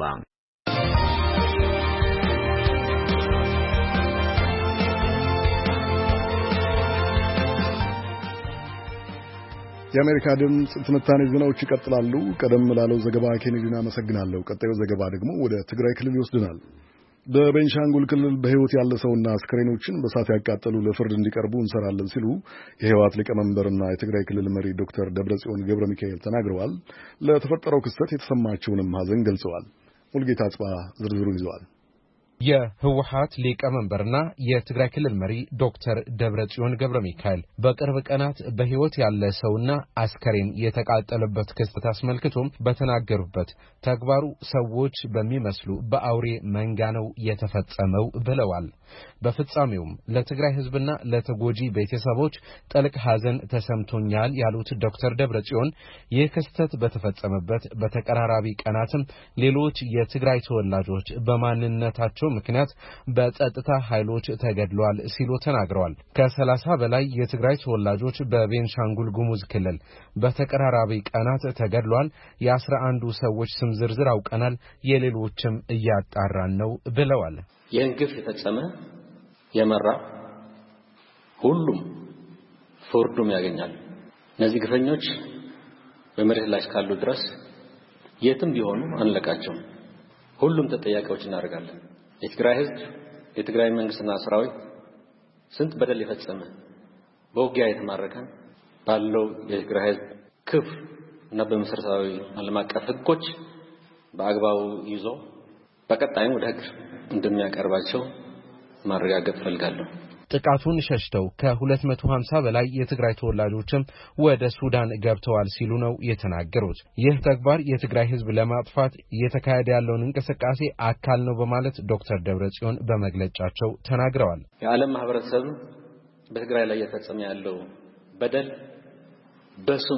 የአሜሪካ ድምጽ ትንታኔ ዜናዎች ይቀጥላሉ። ቀደም ላለው ዘገባ ኬኔዲን አመሰግናለሁ። ቀጣዩ ዘገባ ደግሞ ወደ ትግራይ ክልል ይወስድናል። በቤንሻንጉል ክልል በህይወት ያለ ሰውና አስክሬኖችን በሳት ያቃጠሉ ለፍርድ እንዲቀርቡ እንሰራለን ሲሉ የህወሓት ሊቀመንበርና የትግራይ ክልል መሪ ዶክተር ደብረጽዮን ገብረ ሚካኤል ተናግረዋል። ለተፈጠረው ክስተት የተሰማቸውንም ሐዘን ገልጸዋል። ሙልጌታ አጽባ ዝርዝሩን ይዘዋል። የህወሓት ሊቀመንበርና የትግራይ ክልል መሪ ዶክተር ደብረጽዮን ገብረ ሚካኤል በቅርብ ቀናት በህይወት ያለ ሰውና አስከሬን የተቃጠለበት ክስተት አስመልክቶም በተናገሩበት ተግባሩ ሰዎች በሚመስሉ በአውሬ መንጋ ነው የተፈጸመው ብለዋል። በፍጻሜውም ለትግራይ ህዝብና ለተጎጂ ቤተሰቦች ጥልቅ ሐዘን ተሰምቶኛል ያሉት ዶክተር ደብረጽዮን ይህ ክስተት በተፈጸመበት በተቀራራቢ ቀናትም ሌሎች የትግራይ ተወላጆች በማንነታቸው ምክንያት በጸጥታ ኃይሎች ተገድለዋል ሲሉ ተናግረዋል። ከ30 በላይ የትግራይ ተወላጆች በቤንሻንጉል ጉሙዝ ክልል በተቀራራቢ ቀናት ተገድለዋል። የ11 ሰዎች ስም ዝርዝር አውቀናል፣ የሌሎችም እያጣራን ነው ብለዋል። ይህን ግፍ የፈጸመ የመራ ሁሉም ፍርዱን ያገኛል። እነዚህ ግፈኞች በመሬት ላይ እስካሉ ድረስ የትም ቢሆኑ አንለቃቸውም። ሁሉም ተጠያቂዎች እናደርጋለን። የትግራይ ህዝብ፣ የትግራይ መንግስትና ሰራዊት ስንት በደል የፈጸመ በውጊያ የተማረከ ባለው የትግራይ ህዝብ ክፍ እና በመሰረታዊ ዓለም አቀፍ ህጎች በአግባቡ ይዞ በቀጣይም ወደ ህግ እንደሚያቀርባቸው ማረጋገጥ ፈልጋለሁ። ጥቃቱን ሸሽተው ከ250 በላይ የትግራይ ተወላጆችም ወደ ሱዳን ገብተዋል ሲሉ ነው የተናገሩት። ይህ ተግባር የትግራይ ህዝብ ለማጥፋት እየተካሄደ ያለውን እንቅስቃሴ አካል ነው በማለት ዶክተር ደብረጽዮን በመግለጫቸው ተናግረዋል። የዓለም ማህበረሰብ በትግራይ ላይ እየተፈጸመ ያለው በደል በስሙ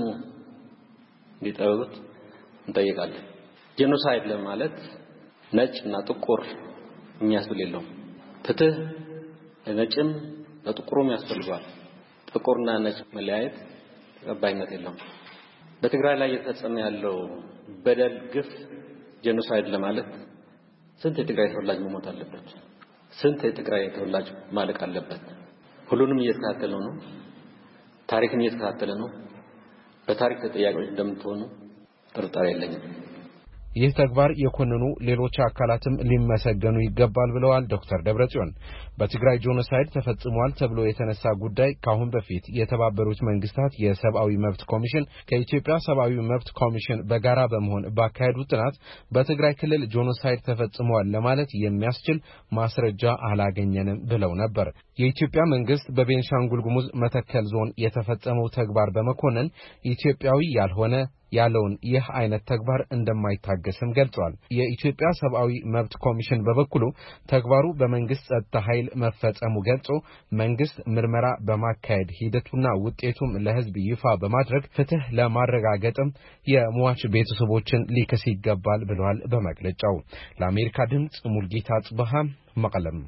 እንዲጠሩት እንጠይቃለን። ጄኖሳይድ ለማለት ነጭና ጥቁር የሚያስብል የለውም። ፍትህ ለነጭም ለጥቁሩም ያስፈልጋል። ጥቁርና ነጭ መለያየት ተቀባይነት የለውም። በትግራይ ላይ እየተፈጸመ ያለው በደል ግፍ ጄኖሳይድ ለማለት ስንት የትግራይ ተወላጅ መሞት አለበት? ስንት የትግራይ ተወላጅ ማለቅ አለበት? ሁሉንም እየተከታተለ ነው። ታሪክን እየተከታተለ ነው። በታሪክ ተጠያቂዎች እንደምትሆኑ ጥርጣሬ የለኝም። ይህ ተግባር የኮነኑ ሌሎች አካላትም ሊመሰገኑ ይገባል ብለዋል ዶክተር ደብረጽዮን። በትግራይ ጄኖሳይድ ተፈጽሟል ተብሎ የተነሳ ጉዳይ ካሁን በፊት የተባበሩት መንግስታት የሰብአዊ መብት ኮሚሽን ከኢትዮጵያ ሰብአዊ መብት ኮሚሽን በጋራ በመሆን ባካሄዱት ጥናት በትግራይ ክልል ጄኖሳይድ ተፈጽሟል ለማለት የሚያስችል ማስረጃ አላገኘንም ብለው ነበር። የኢትዮጵያ መንግስት በቤንሻንጉል ጉሙዝ መተከል ዞን የተፈጸመው ተግባር በመኮነን ኢትዮጵያዊ ያልሆነ ያለውን ይህ አይነት ተግባር እንደማይታገስም ገልጿል። የኢትዮጵያ ሰብአዊ መብት ኮሚሽን በበኩሉ ተግባሩ በመንግስት ጸጥታ ኃይል መፈጸሙ ገልጾ መንግስት ምርመራ በማካሄድ ሂደቱና ውጤቱም ለህዝብ ይፋ በማድረግ ፍትህ ለማረጋገጥም የሟች ቤተሰቦችን ሊከስ ይገባል ብለዋል በመግለጫው። ለአሜሪካ ድምጽ ሙልጌታ ጽበሃ መቀለም።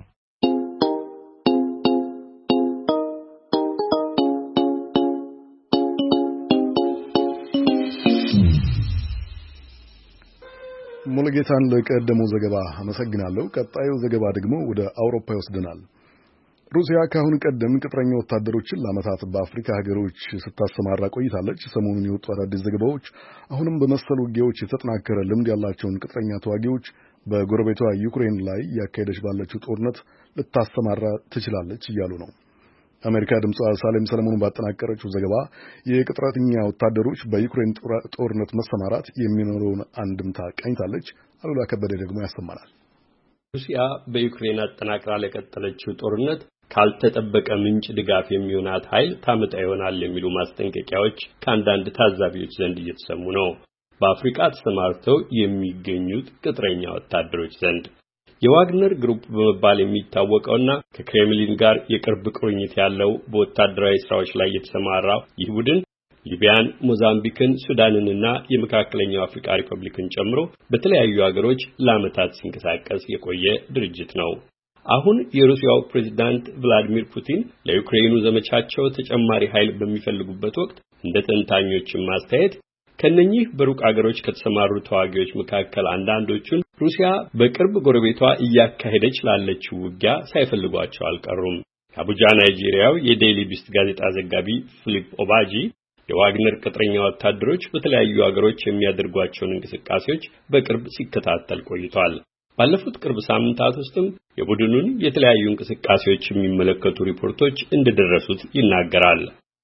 ሙልጌታን ለቀደመው ዘገባ አመሰግናለሁ። ቀጣዩ ዘገባ ደግሞ ወደ አውሮፓ ይወስደናል። ሩሲያ ካሁን ቀደም ቅጥረኛ ወታደሮችን ለዓመታት በአፍሪካ ሀገሮች ስታሰማራ ቆይታለች። ሰሞኑን የወጡ አዳዲስ ዘገባዎች አሁንም በመሰል ውጊያዎች የተጠናከረ ልምድ ያላቸውን ቅጥረኛ ተዋጊዎች በጎረቤቷ ዩክሬን ላይ ያካሄደች ባለችው ጦርነት ልታሰማራ ትችላለች እያሉ ነው። አሜሪካ ድምጿ ሳሌም ሰለሞን ባጠናቀረችው ዘገባ የቅጥረኛ ወታደሮች በዩክሬን ጦርነት መሰማራት የሚኖረውን አንድምታ ቃኝታለች። አሉላ ከበደ ደግሞ ያሰማናል። ሩሲያ በዩክሬን አጠናክራ ለቀጠለችው ጦርነት ካልተጠበቀ ምንጭ ድጋፍ የሚሆናት ኃይል ታመጣ ይሆናል የሚሉ ማስጠንቀቂያዎች ከአንዳንድ ታዛቢዎች ዘንድ እየተሰሙ ነው። በአፍሪካ ተሰማርተው የሚገኙት ቅጥረኛ ወታደሮች ዘንድ የዋግነር ግሩፕ በመባል የሚታወቀውና ከክሬምሊን ጋር የቅርብ ቁርኝት ያለው በወታደራዊ ስራዎች ላይ የተሰማራው ይህ ቡድን ሊቢያን፣ ሞዛምቢክን፣ ሱዳንንና የመካከለኛው አፍሪካ ሪፐብሊክን ጨምሮ በተለያዩ ሀገሮች ለዓመታት ሲንቀሳቀስ የቆየ ድርጅት ነው። አሁን የሩሲያው ፕሬዝዳንት ቭላዲሚር ፑቲን ለዩክሬኑ ዘመቻቸው ተጨማሪ ኃይል በሚፈልጉበት ወቅት እንደ ተንታኞችም ማስተያየት ከነኚህ በሩቅ አገሮች ከተሰማሩ ተዋጊዎች መካከል አንዳንዶቹን ሩሲያ በቅርብ ጎረቤቷ እያካሄደች ላለችው ውጊያ ሳይፈልጓቸው አልቀሩም። ከአቡጃ ናይጄሪያው የዴይሊ ቢስት ጋዜጣ ዘጋቢ ፊሊፕ ኦባጂ የዋግነር ቅጥረኛ ወታደሮች በተለያዩ አገሮች የሚያደርጓቸውን እንቅስቃሴዎች በቅርብ ሲከታተል ቆይቷል። ባለፉት ቅርብ ሳምንታት ውስጥም የቡድኑን የተለያዩ እንቅስቃሴዎች የሚመለከቱ ሪፖርቶች እንደደረሱት ይናገራል።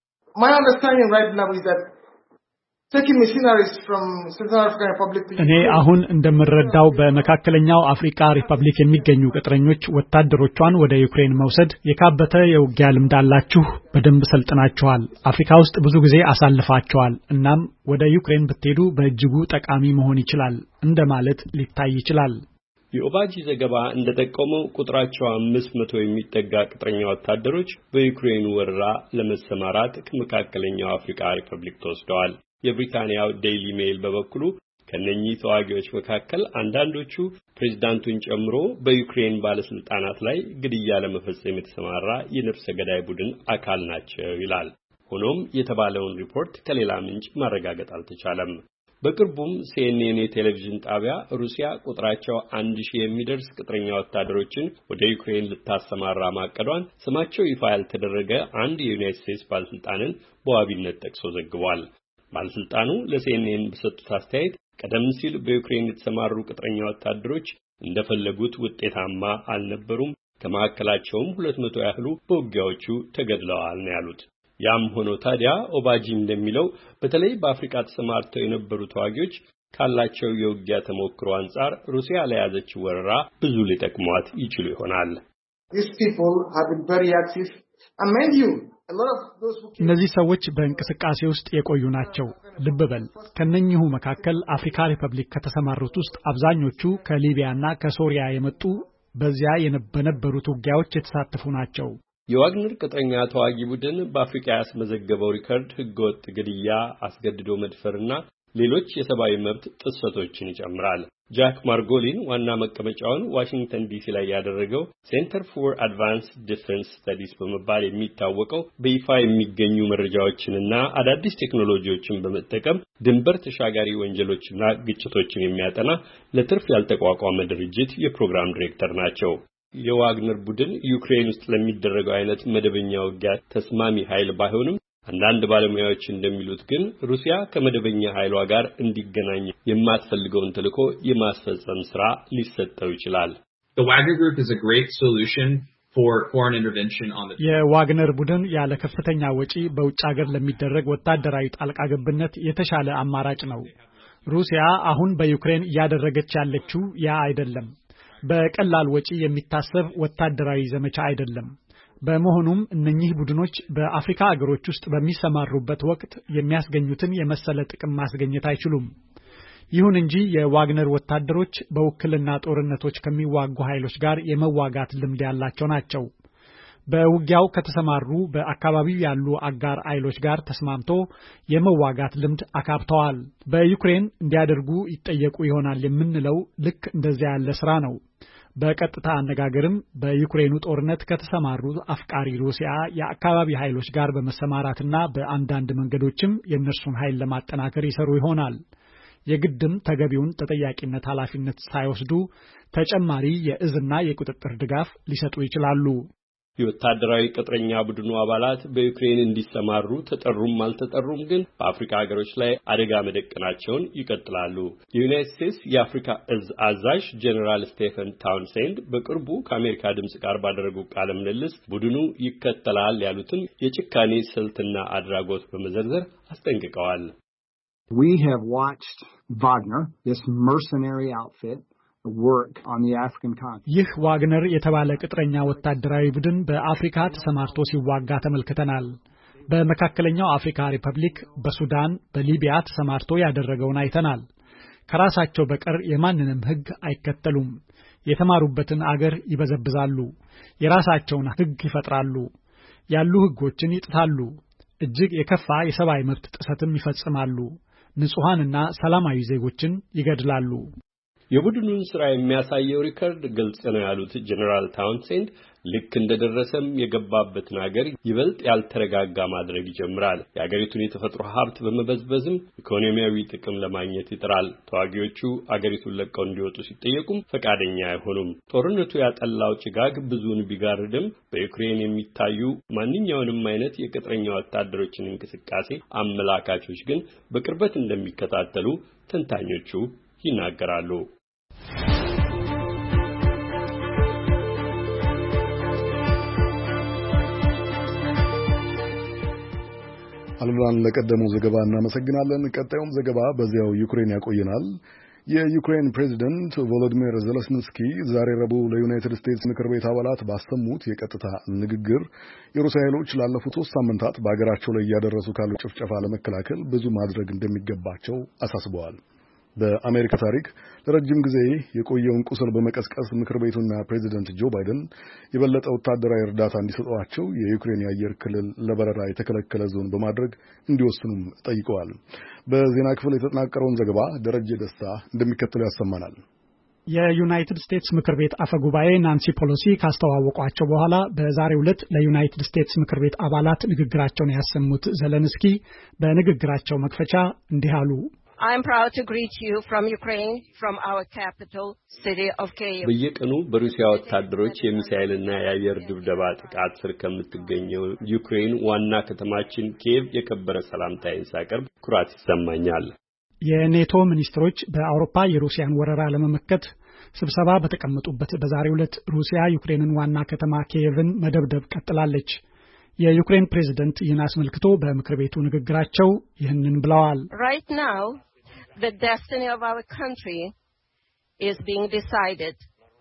እኔ አሁን እንደምረዳው በመካከለኛው አፍሪካ ሪፐብሊክ የሚገኙ ቅጥረኞች ወታደሮቿን ወደ ዩክሬን መውሰድ የካበተ የውጊያ ልምድ አላችሁ፣ በደንብ ሰልጥናችኋል፣ አፍሪካ ውስጥ ብዙ ጊዜ አሳልፋችኋል፣ እናም ወደ ዩክሬን ብትሄዱ በእጅጉ ጠቃሚ መሆን ይችላል እንደማለት ሊታይ ይችላል። የኦባጂ ዘገባ እንደጠቆመው ቁጥራቸው 500 የሚጠጋ ቅጥረኛ ወታደሮች በዩክሬን ወረራ ለመሰማራት ከመካከለኛው አፍሪካ ሪፐብሊክ ተወስደዋል። የብሪታንያው ዴይሊ ሜይል በበኩሉ ከነኚህ ተዋጊዎች መካከል አንዳንዶቹ ፕሬዝዳንቱን ጨምሮ በዩክሬን ባለስልጣናት ላይ ግድያ ለመፈጸም የተሰማራ የነፍሰ ገዳይ ቡድን አካል ናቸው ይላል። ሆኖም የተባለውን ሪፖርት ከሌላ ምንጭ ማረጋገጥ አልተቻለም። በቅርቡም ሲኤንኤን የቴሌቪዥን ጣቢያ ሩሲያ ቁጥራቸው 1000 የሚደርስ ቅጥረኛ ወታደሮችን ወደ ዩክሬን ልታሰማራ ማቀዷን ስማቸው ይፋ ያልተደረገ አንድ የዩናይትድ ስቴትስ ባለስልጣንን በዋቢነት ጠቅሶ ዘግቧል። ባለስልጣኑ ለሲኤንኤን በሰጡት አስተያየት ቀደም ሲል በዩክሬን የተሰማሩ ቅጥረኛ ወታደሮች እንደፈለጉት ውጤታማ አልነበሩም፣ ከመካከላቸውም 200 ያህሉ በውጊያዎቹ ተገድለዋል ነው ያሉት። ያም ሆኖ ታዲያ ኦባጂ እንደሚለው በተለይ በአፍሪካ ተሰማርተው የነበሩ ተዋጊዎች ካላቸው የውጊያ ተሞክሮ አንጻር ሩሲያ ለያዘችው ወረራ ብዙ ሊጠቅሟት ይችሉ ይሆናል። እነዚህ ሰዎች በእንቅስቃሴ ውስጥ የቆዩ ናቸው። ልብ በል ከነኚሁ መካከል አፍሪካ ሪፐብሊክ ከተሰማሩት ውስጥ አብዛኞቹ ከሊቢያና ከሶሪያ የመጡ በዚያ በነበሩት ውጊያዎች የተሳተፉ ናቸው። የዋግነር ቅጥረኛ ተዋጊ ቡድን በአፍሪካ ያስመዘገበው ሪከርድ ህገወጥ ግድያ፣ አስገድዶ መድፈርና ሌሎች የሰብአዊ መብት ጥሰቶችን ይጨምራል። ጃክ ማርጎሊን ዋና መቀመጫውን ዋሽንግተን ዲሲ ላይ ያደረገው ሴንተር ፎር አድቫንስድ ዲፌንስ ስተዲስ በመባል የሚታወቀው በይፋ የሚገኙ መረጃዎችንና አዳዲስ ቴክኖሎጂዎችን በመጠቀም ድንበር ተሻጋሪ ወንጀሎችና ግጭቶችን የሚያጠና ለትርፍ ያልተቋቋመ ድርጅት የፕሮግራም ዲሬክተር ናቸው። የዋግነር ቡድን ዩክሬን ውስጥ ለሚደረገው አይነት መደበኛ ውጊያ ተስማሚ ኃይል ባይሆንም አንዳንድ ባለሙያዎች እንደሚሉት ግን ሩሲያ ከመደበኛ ኃይሏ ጋር እንዲገናኝ የማትፈልገውን ተልዕኮ የማስፈጸም ስራ ሊሰጠው ይችላል። የዋግነር ቡድን ያለ ከፍተኛ ወጪ በውጭ ሀገር ለሚደረግ ወታደራዊ ጣልቃ ገብነት የተሻለ አማራጭ ነው። ሩሲያ አሁን በዩክሬን እያደረገች ያለችው ያ አይደለም። በቀላል ወጪ የሚታሰብ ወታደራዊ ዘመቻ አይደለም። በመሆኑም እነኚህ ቡድኖች በአፍሪካ አገሮች ውስጥ በሚሰማሩበት ወቅት የሚያስገኙትን የመሰለ ጥቅም ማስገኘት አይችሉም። ይሁን እንጂ የዋግነር ወታደሮች በውክልና ጦርነቶች ከሚዋጉ ኃይሎች ጋር የመዋጋት ልምድ ያላቸው ናቸው። በውጊያው ከተሰማሩ በአካባቢው ያሉ አጋር ኃይሎች ጋር ተስማምቶ የመዋጋት ልምድ አካብተዋል። በዩክሬን እንዲያደርጉ ይጠየቁ ይሆናል የምንለው ልክ እንደዚያ ያለ ስራ ነው። በቀጥታ አነጋገርም በዩክሬኑ ጦርነት ከተሰማሩ አፍቃሪ ሩሲያ የአካባቢ ኃይሎች ጋር በመሰማራትና በአንዳንድ መንገዶችም የእነርሱን ኃይል ለማጠናከር ይሰሩ ይሆናል። የግድም ተገቢውን ተጠያቂነት ኃላፊነት ሳይወስዱ ተጨማሪ የእዝና የቁጥጥር ድጋፍ ሊሰጡ ይችላሉ። የወታደራዊ ቅጥረኛ ቡድኑ አባላት በዩክሬን እንዲሰማሩ ተጠሩም አልተጠሩም ግን በአፍሪካ ሀገሮች ላይ አደጋ መደቀናቸውን ይቀጥላሉ። የዩናይትድ ስቴትስ የአፍሪካ እዝ አዛዥ ጀነራል ስቴፈን ታውንሴንድ በቅርቡ ከአሜሪካ ድምጽ ጋር ባደረጉት ቃለ ምልልስ ቡድኑ ይከተላል ያሉትን የጭካኔ ስልትና አድራጎት በመዘርዘር አስጠንቅቀዋል። We have watched Wagner, this mercenary outfit, work on the African continent. ይህ ዋግነር የተባለ ቅጥረኛ ወታደራዊ ቡድን በአፍሪካ ተሰማርቶ ሲዋጋ ተመልክተናል። በመካከለኛው አፍሪካ ሪፐብሊክ፣ በሱዳን፣ በሊቢያ ተሰማርቶ ያደረገውን አይተናል። ከራሳቸው በቀር የማንንም ሕግ አይከተሉም። የተማሩበትን አገር ይበዘብዛሉ። የራሳቸውን ሕግ ይፈጥራሉ። ያሉ ሕጎችን ይጥታሉ። እጅግ የከፋ የሰብአዊ መብት ጥሰትም ይፈጽማሉ። ንጹሃንና ሰላማዊ ዜጎችን ይገድላሉ። የቡድኑን ስራ የሚያሳየው ሪከርድ ግልጽ ነው ያሉት ጀነራል ታውንሴንድ ልክ እንደደረሰም የገባበትን ሀገር ይበልጥ ያልተረጋጋ ማድረግ ይጀምራል። የሀገሪቱን የተፈጥሮ ሀብት በመበዝበዝም ኢኮኖሚያዊ ጥቅም ለማግኘት ይጥራል። ተዋጊዎቹ አገሪቱን ለቀው እንዲወጡ ሲጠየቁም ፈቃደኛ አይሆኑም። ጦርነቱ ያጠላው ጭጋግ ብዙውን ቢጋርድም በዩክሬን የሚታዩ ማንኛውንም አይነት የቅጥረኛ ወታደሮችን እንቅስቃሴ አመላካቾች ግን በቅርበት እንደሚከታተሉ ተንታኞቹ ይናገራሉ። አሉላን ለቀደመው ዘገባ እናመሰግናለን። ቀጣዩም ዘገባ በዚያው ዩክሬን ያቆየናል። የዩክሬን ፕሬዝዳንት ቮሎዲሚር ዜሌንስኪ ዛሬ ረቡዕ ለዩናይትድ ስቴትስ ምክር ቤት አባላት ባሰሙት የቀጥታ ንግግር የሩሲያ ኃይሎች ላለፉት 3 ሳምንታት በአገራቸው ላይ እያደረሱ ካሉ ጭፍጨፋ ለመከላከል ብዙ ማድረግ እንደሚገባቸው አሳስበዋል። በአሜሪካ ታሪክ ለረጅም ጊዜ የቆየውን ቁስል በመቀስቀስ ምክር ቤቱና ፕሬዚደንት ጆ ባይደን የበለጠ ወታደራዊ እርዳታ እንዲሰጧቸው የዩክሬን የአየር ክልል ለበረራ የተከለከለ ዞን በማድረግ እንዲወስኑም ጠይቀዋል። በዜና ክፍል የተጠናቀረውን ዘገባ ደረጀ ደስታ እንደሚከተለው ያሰማናል። የዩናይትድ ስቴትስ ምክር ቤት አፈ ጉባኤ ናንሲ ፔሎሲ ካስተዋወቋቸው በኋላ በዛሬው ዕለት ለዩናይትድ ስቴትስ ምክር ቤት አባላት ንግግራቸውን ያሰሙት ዜሌንስኪ በንግግራቸው መክፈቻ እንዲህ አሉ። I'm proud to greet you from Ukraine, from our capital city of Kyiv. በየቀኑ በሩሲያ ወታደሮች የሚሳኤልና የአየር ድብደባ ጥቃት ስር ከምትገኘው ዩክሬን ዋና ከተማችን ኪየቭ የከበረ ሰላምታዬን ሳቀርብ ኩራት ይሰማኛል። የኔቶ ሚኒስትሮች በአውሮፓ የሩሲያን ወረራ ለመመከት ስብሰባ በተቀመጡበት በዛሬው ዕለት ሩሲያ ዩክሬንን ዋና ከተማ ኪየቭን መደብደብ ቀጥላለች። የዩክሬን ፕሬዝዳንት ይህን አስመልክቶ በምክር ቤቱ ንግግራቸው ይህንን ብለዋል። Right now, the destiny of our country is being decided.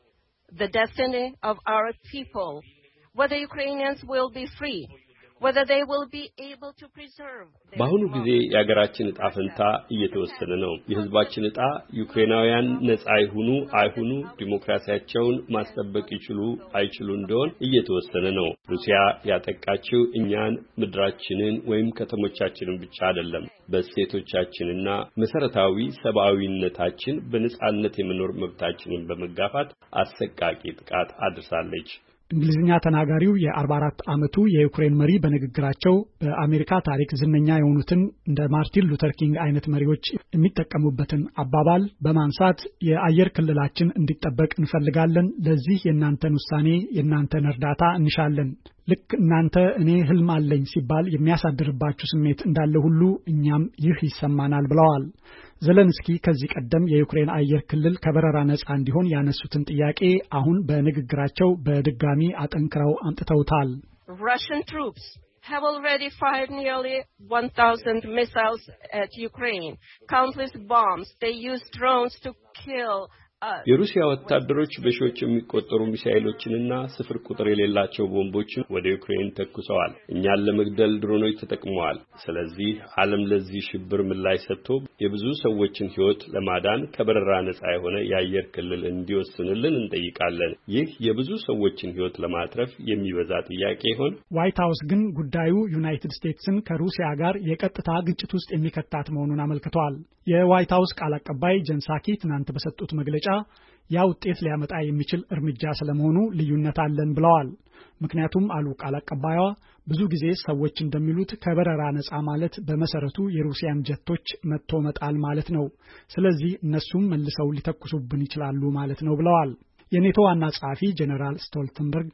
The destiny of our people, whether Ukrainians will be free, whether they will be able to preserve. በአሁኑ ጊዜ የሀገራችን ዕጣ ፈንታ እየተወሰነ ነው። የሕዝባችን ዕጣ ዩክሬናውያን ነጻ ይሁኑ አይሁኑ፣ ዲሞክራሲያቸውን ማስጠበቅ ይችሉ አይችሉ እንደሆን እየተወሰነ ነው። ሩሲያ ያጠቃችው እኛን፣ ምድራችንን ወይም ከተሞቻችንን ብቻ አይደለም። በእሴቶቻችንና መሰረታዊ ሰብአዊነታችን በነጻነት የመኖር መብታችንን በመጋፋት አሰቃቂ ጥቃት አድርሳለች። እንግሊዝኛ ተናጋሪው የ44 ዓመቱ የዩክሬን መሪ በንግግራቸው በአሜሪካ ታሪክ ዝነኛ የሆኑትን እንደ ማርቲን ሉተር ኪንግ አይነት መሪዎች የሚጠቀሙበትን አባባል በማንሳት የአየር ክልላችን እንዲጠበቅ እንፈልጋለን፣ ለዚህ የእናንተን ውሳኔ የእናንተን እርዳታ እንሻለን። ልክ እናንተ እኔ ህልም አለኝ ሲባል የሚያሳድርባችሁ ስሜት እንዳለ ሁሉ እኛም ይህ ይሰማናል ብለዋል። ዜሌንስኪ ከዚህ ቀደም የዩክሬን አየር ክልል ከበረራ ነፃ እንዲሆን ያነሱትን ጥያቄ አሁን በንግግራቸው በድጋሚ አጠንክረው አምጥተውታል። Russian troops have already fired nearly 1,000 missiles at Ukraine. Countless bombs. They use drones to kill የሩሲያ ወታደሮች በሺዎች የሚቆጠሩ ሚሳኤሎችንና ስፍር ቁጥር የሌላቸው ቦምቦችን ወደ ዩክሬን ተኩሰዋል። እኛን ለመግደል ድሮኖች ተጠቅመዋል። ስለዚህ ዓለም ለዚህ ሽብር ምላሽ ሰጥቶ የብዙ ሰዎችን ሕይወት ለማዳን ከበረራ ነፃ የሆነ የአየር ክልል እንዲወስንልን እንጠይቃለን። ይህ የብዙ ሰዎችን ሕይወት ለማትረፍ የሚበዛ ጥያቄ ይሆን? ዋይት ሃውስ ግን ጉዳዩ ዩናይትድ ስቴትስን ከሩሲያ ጋር የቀጥታ ግጭት ውስጥ የሚከታት መሆኑን አመልክቷል። የዋይት ሃውስ ቃል አቀባይ ጄን ሳኪ ትናንት በሰጡት መግለጫ ያ ውጤት ሊያመጣ የሚችል እርምጃ ስለመሆኑ ልዩነት አለን ብለዋል። ምክንያቱም አሉ ቃል አቀባይዋ ብዙ ጊዜ ሰዎች እንደሚሉት ከበረራ ነፃ ማለት በመሰረቱ የሩሲያን ጀቶች መጥቶ መጣል ማለት ነው። ስለዚህ እነሱም መልሰው ሊተኩሱብን ይችላሉ ማለት ነው ብለዋል። የኔቶ ዋና ጸሐፊ ጄኔራል ስቶልተንበርግ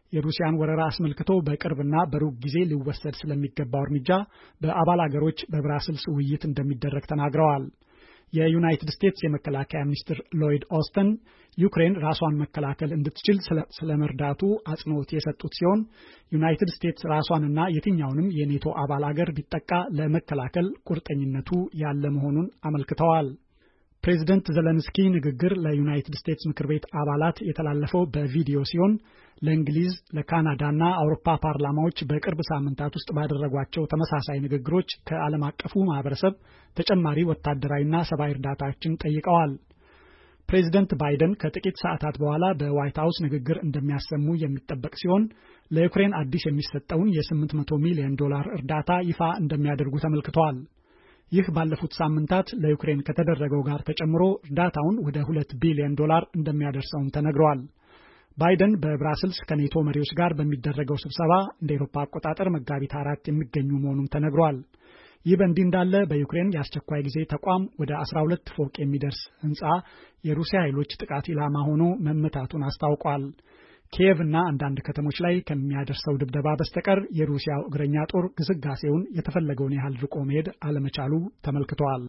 የሩሲያን ወረራ አስመልክቶ በቅርብና በሩቅ ጊዜ ሊወሰድ ስለሚገባው እርምጃ በአባል አገሮች በብራስልስ ውይይት እንደሚደረግ ተናግረዋል። የዩናይትድ ስቴትስ የመከላከያ ሚኒስትር ሎይድ ኦስተን ዩክሬን ራሷን መከላከል እንድትችል ስለመርዳቱ አጽንኦት የሰጡት ሲሆን ዩናይትድ ስቴትስ ራሷንና የትኛውንም የኔቶ አባል አገር ቢጠቃ ለመከላከል ቁርጠኝነቱ ያለ መሆኑን አመልክተዋል። ፕሬዚደንት ዘለንስኪ ንግግር ለዩናይትድ ስቴትስ ምክር ቤት አባላት የተላለፈው በቪዲዮ ሲሆን ለእንግሊዝ፣ ለካናዳና አውሮፓ ፓርላማዎች በቅርብ ሳምንታት ውስጥ ባደረጓቸው ተመሳሳይ ንግግሮች ከዓለም አቀፉ ማህበረሰብ ተጨማሪ ወታደራዊና ሰብአዊ እርዳታዎችን ጠይቀዋል። ፕሬዚደንት ባይደን ከጥቂት ሰዓታት በኋላ በዋይት ሃውስ ንግግር እንደሚያሰሙ የሚጠበቅ ሲሆን ለዩክሬን አዲስ የሚሰጠውን የ$800 ሚሊዮን እርዳታ ይፋ እንደሚያደርጉ ተመልክቷል። ይህ ባለፉት ሳምንታት ለዩክሬን ከተደረገው ጋር ተጨምሮ እርዳታውን ወደ $2 ቢሊዮን እንደሚያደርሰውም ተነግሯል። ባይደን በብራስልስ ከኔቶ መሪዎች ጋር በሚደረገው ስብሰባ እንደ አውሮፓ አቆጣጠር መጋቢት 4 የሚገኙ መሆኑን ተነግሯል። ይህ በእንዲህ እንዳለ በዩክሬን የአስቸኳይ ጊዜ ተቋም ወደ 12 ፎቅ የሚደርስ ህንጻ የሩሲያ ኃይሎች ጥቃት ኢላማ ሆኖ መመታቱን አስታውቋል። ኪየቭ እና አንዳንድ ከተሞች ላይ ከሚያደርሰው ድብደባ በስተቀር የሩሲያው እግረኛ ጦር ግስጋሴውን የተፈለገውን ያህል ርቆ መሄድ አለመቻሉ ተመልክቷል።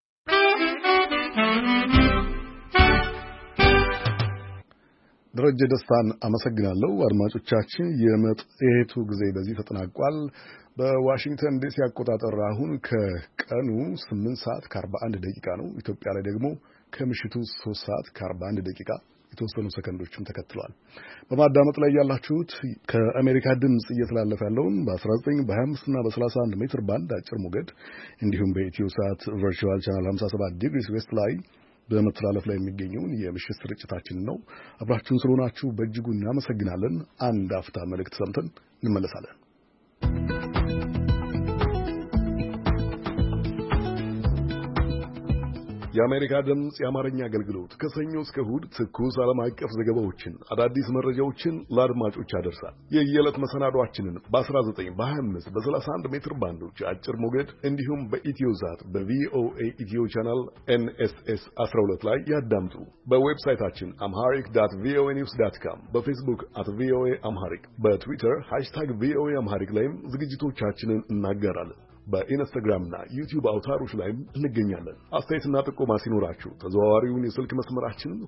ደረጀ ደስታን አመሰግናለሁ። አድማጮቻችን የመጽሔቱ ጊዜ በዚህ ተጠናቋል። በዋሽንግተን ዲሲ አቆጣጠር አሁን ከቀኑ 8:41 ነው። ኢትዮጵያ ላይ ደግሞ ከምሽቱ 3:41 የተወሰኑ ሰከንዶችም ተከትሏል። በማዳመጥ ላይ ያላችሁት ከአሜሪካ ድምጽ እየተላለፈ ያለውን በ19 በ25 እና በ31 ሜትር ባንድ አጭር ሞገድ እንዲሁም በኢትዮ ሳት ቨርቹዋል ቻናል 57 ዲግሪስ ዌስት ላይ በመተላለፍ ላይ የሚገኘውን የምሽት ስርጭታችን ነው። አብራችሁን ስለሆናችሁ በእጅጉ እናመሰግናለን። አንድ አፍታ መልእክት ሰምተን እንመለሳለን። የአሜሪካ ድምጽ የአማርኛ አገልግሎት ከሰኞ እስከ እሁድ ትኩስ ዓለም አቀፍ ዘገባዎችን፣ አዳዲስ መረጃዎችን ለአድማጮች ያደርሳል። የየዕለት መሰናዷችንን በ19 በ25 በ31 ሜትር ባንዶች አጭር ሞገድ እንዲሁም በኢትዮዛት በቪኦኤ ኢትዮ ቻናል NSS 12 ላይ ያዳምጡ። በዌብሳይታችን amharic.voanews.com፣ በፌስቡክ @voa amharic፣ በትዊተር #voa amharic ላይም ዝግጅቶቻችንን እናጋራለን። በኢንስታግራምና ዩቲዩብ አውታሮች ላይም እንገኛለን። አስተያየትና ጥቆማ ሲኖራችሁ ተዘዋዋሪውን የስልክ መስመራችንን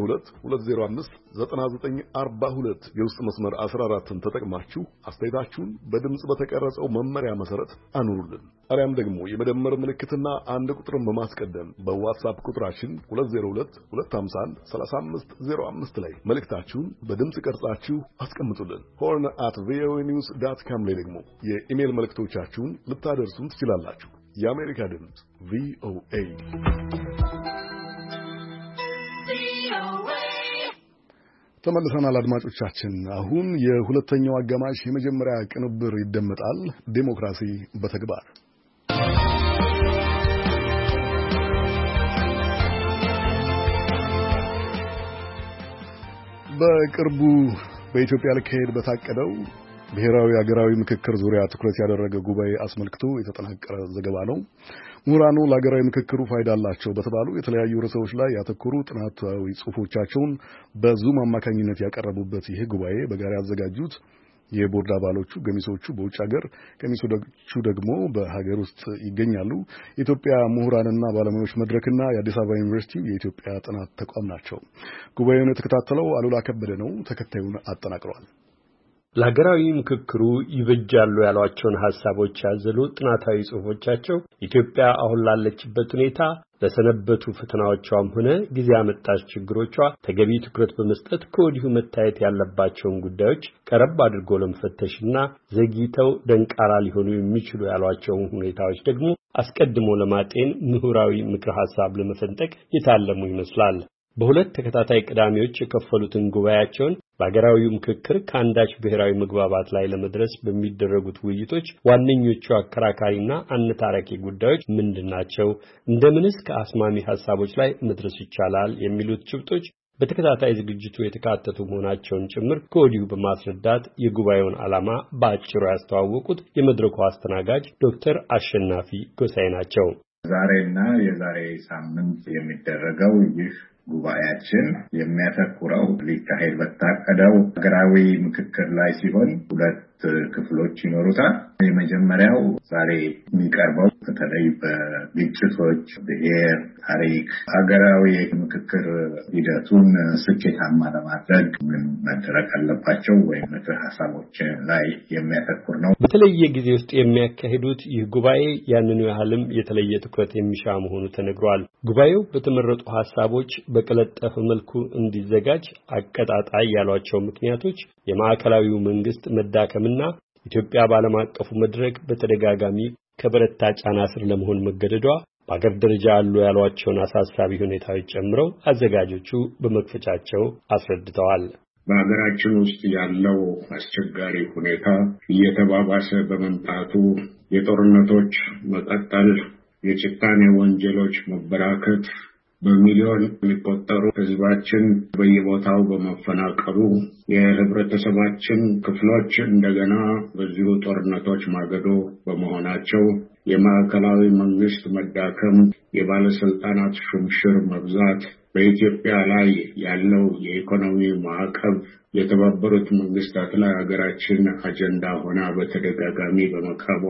2022059942 የውስጥ መስመር 14ን ተጠቅማችሁ አስተያየታችሁን በድምጽ በተቀረጸው መመሪያ መሰረት አኑሩልን። አሪያም ደግሞ የመደመር ምልክትና አንድ ቁጥርን በማስቀደም በዋትስአፕ ቁጥራችን 2022513505 ላይ መልእክታችሁን በድምጽ ቀርጻችሁ አስቀምጡልን። horn@voanews.com ላይ ደግሞ የኢሜል መልእክቶቻችሁን ልታደርሱን ትችላላችሁ። የአሜሪካ ድምጽ VOA። ተመልሰናል አድማጮቻችን። አሁን የሁለተኛው አጋማሽ የመጀመሪያ ቅንብር ይደመጣል። ዴሞክራሲ በተግባር በቅርቡ በኢትዮጵያ ሊካሄድ በታቀደው ብሔራዊ ሀገራዊ ምክክር ዙሪያ ትኩረት ያደረገ ጉባኤ አስመልክቶ የተጠናቀረ ዘገባ ነው። ምሁራኑ ለሀገራዊ ምክክሩ ፋይዳ አላቸው በተባሉ የተለያዩ ርዕሶች ላይ ያተኮሩ ጥናታዊ ጽሑፎቻቸውን በዙም አማካኝነት ያቀረቡበት ይህ ጉባኤ በጋራ ያዘጋጁት የቦርድ አባሎቹ ገሚሶቹ በውጭ ሀገር፣ ገሚሶቹ ደግሞ በሀገር ውስጥ ይገኛሉ። የኢትዮጵያ ምሁራንና ባለሙያዎች መድረክና የአዲስ አበባ ዩኒቨርሲቲ የኢትዮጵያ ጥናት ተቋም ናቸው። ጉባኤውን የተከታተለው አሉላ ከበደ ነው። ተከታዩን አጠናቅሯል። ለሀገራዊ ምክክሩ ይበጃሉ ያሏቸውን ሐሳቦች ያዘሉ ጥናታዊ ጽሑፎቻቸው ኢትዮጵያ አሁን ላለችበት ሁኔታ፣ ለሰነበቱ ፈተናዎቿም ሆነ ጊዜ አመጣሽ ችግሮቿ ተገቢ ትኩረት በመስጠት ከወዲሁ መታየት ያለባቸውን ጉዳዮች ቀረብ አድርጎ ለመፈተሽና ዘግይተው ደንቃራ ሊሆኑ የሚችሉ ያሏቸውን ሁኔታዎች ደግሞ አስቀድሞ ለማጤን ምሁራዊ ምክር ሐሳብ ለመፈንጠቅ የታለሙ ይመስላል። በሁለት ተከታታይ ቅዳሜዎች የከፈሉትን ጉባኤያቸውን በሀገራዊው ምክክር ከአንዳች ብሔራዊ መግባባት ላይ ለመድረስ በሚደረጉት ውይይቶች ዋነኞቹ አከራካሪና አነታራኪ ጉዳዮች ምንድናቸው? እንደምንስ ከአስማሚ ሐሳቦች ላይ መድረስ ይቻላል? የሚሉት ጭብጦች በተከታታይ ዝግጅቱ የተካተቱ መሆናቸውን ጭምር ከወዲሁ በማስረዳት የጉባኤውን ዓላማ በአጭሩ ያስተዋወቁት የመድረኩ አስተናጋጅ ዶክተር አሸናፊ ጎሳይ ናቸው። ዛሬና የዛሬ ሳምንት የሚደረገው ይህ ጉባኤያችን የሚያተኩረው ሊካሄድ በታቀደው ሀገራዊ ምክክር ላይ ሲሆን ሁለት ክፍሎች ይኖሩታል። የመጀመሪያው ዛሬ የሚቀርበው በተለይ በግጭቶች፣ ብሔር፣ ታሪክ ሀገራዊ ምክክር ሂደቱን ስኬታማ ለማድረግ ምን መደረግ አለባቸው ወይም ምክር ሀሳቦች ላይ የሚያተኩር ነው። በተለየ ጊዜ ውስጥ የሚያካሂዱት ይህ ጉባኤ ያንኑ ያህልም የተለየ ትኩረት የሚሻ መሆኑ ተነግሯል። ጉባኤው በተመረጡ ሀሳቦች በቀለጠፈ መልኩ እንዲዘጋጅ አቀጣጣይ ያሏቸው ምክንያቶች የማዕከላዊው መንግስት መዳከምና ኢትዮጵያ በዓለም አቀፉ መድረክ በተደጋጋሚ ከበረታ ጫና ስር ለመሆን መገደዷ በአገር ደረጃ አሉ ያሏቸውን አሳሳቢ ሁኔታዎች ጨምረው አዘጋጆቹ በመክፈቻቸው አስረድተዋል። በሀገራችን ውስጥ ያለው አስቸጋሪ ሁኔታ እየተባባሰ በመምጣቱ የጦርነቶች መቀጠል፣ የጭካኔ ወንጀሎች መበራከት፣ በሚሊዮን የሚቆጠሩ ህዝባችን በየቦታው በመፈናቀሉ የህብረተሰባችን ክፍሎች እንደገና በዚሁ ጦርነቶች ማገዶ በመሆናቸው የማዕከላዊ መንግስት መዳከም፣ የባለስልጣናት ሹምሽር መብዛት፣ በኢትዮጵያ ላይ ያለው የኢኮኖሚ ማዕቀብ የተባበሩት መንግስታት ላይ ሀገራችን አጀንዳ ሆና በተደጋጋሚ በመቅረቧ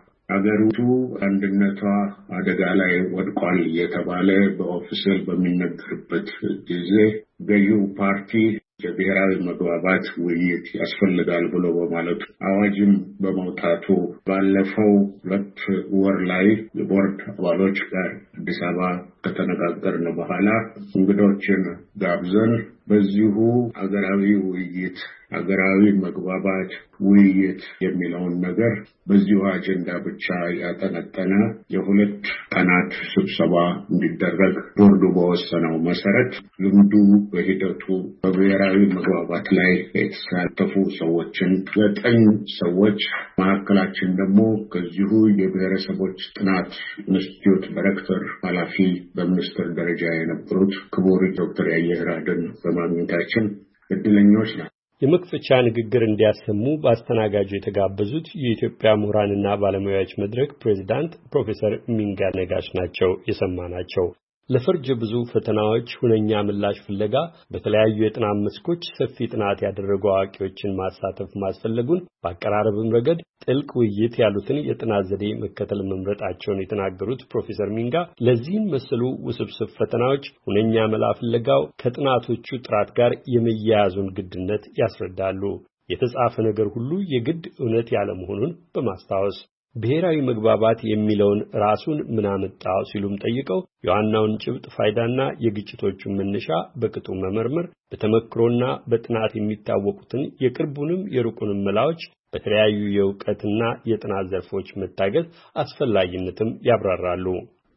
አገሪቱ አንድነቷ አደጋ ላይ ወድቋል እየተባለ በኦፊሴል በሚነገርበት ጊዜ ገዢው ፓርቲ የብሔራዊ መግባባት ውይይት ያስፈልጋል ብሎ በማለቱ አዋጅም በመውጣቱ ባለፈው 2 ወር ላይ የቦርድ አባሎች ጋር አዲስ አበባ ከተነጋገርን በኋላ እንግዶችን ጋብዘን በዚሁ ሀገራዊ ውይይት ሀገራዊ መግባባት ውይይት የሚለውን ነገር በዚሁ አጀንዳ ብቻ ያጠነጠነ የ2 ቀናት ስብሰባ እንዲደረግ ቦርዱ በወሰነው መሰረት ልምዱ በሂደቱ በብሔራዊ መግባባት ላይ የተሳተፉ ሰዎችን 9 ሰዎች ማዕከላችን ደግሞ ከዚሁ የብሔረሰቦች ጥናት ኢንስቲትዩት ዳይሬክተር ኃላፊ በሚኒስትር ደረጃ የነበሩት ክቡር ዶክተር ያየህራድን በማግኘታችን እድለኞች ናቸው። የመክፈቻ ንግግር እንዲያሰሙ በአስተናጋጁ የተጋበዙት የኢትዮጵያ ምሁራንና ባለሙያዎች መድረክ ፕሬዝዳንት ፕሮፌሰር ሚንጋ ነጋሽ ናቸው የሰማናቸው። ለፈርጀ ብዙ ፈተናዎች ሁነኛ ምላሽ ፍለጋ በተለያዩ የጥናት መስኮች ሰፊ ጥናት ያደረጉ አዋቂዎችን ማሳተፍ ማስፈለጉን በአቀራረብም ረገድ ጥልቅ ውይይት ያሉትን የጥናት ዘዴ መከተል መምረጣቸውን የተናገሩት ፕሮፌሰር ሚንጋ ለዚህን መሰሉ ውስብስብ ፈተናዎች ሁነኛ መላ ፍለጋው ከጥናቶቹ ጥራት ጋር የመያያዙን ግድነት ያስረዳሉ። የተጻፈ ነገር ሁሉ የግድ እውነት ያለ መሆኑን በማስታወስ ብሔራዊ መግባባት የሚለውን ራሱን ምን አመጣው ሲሉም ጠይቀው የዋናውን ጭብጥ ፋይዳና የግጭቶቹን መነሻ በቅጡ መመርመር፣ በተመክሮና በጥናት የሚታወቁትን የቅርቡንም የሩቁንም መላዎች በተለያዩ የእውቀትና የጥናት ዘርፎች መታገዝ አስፈላጊነትም ያብራራሉ።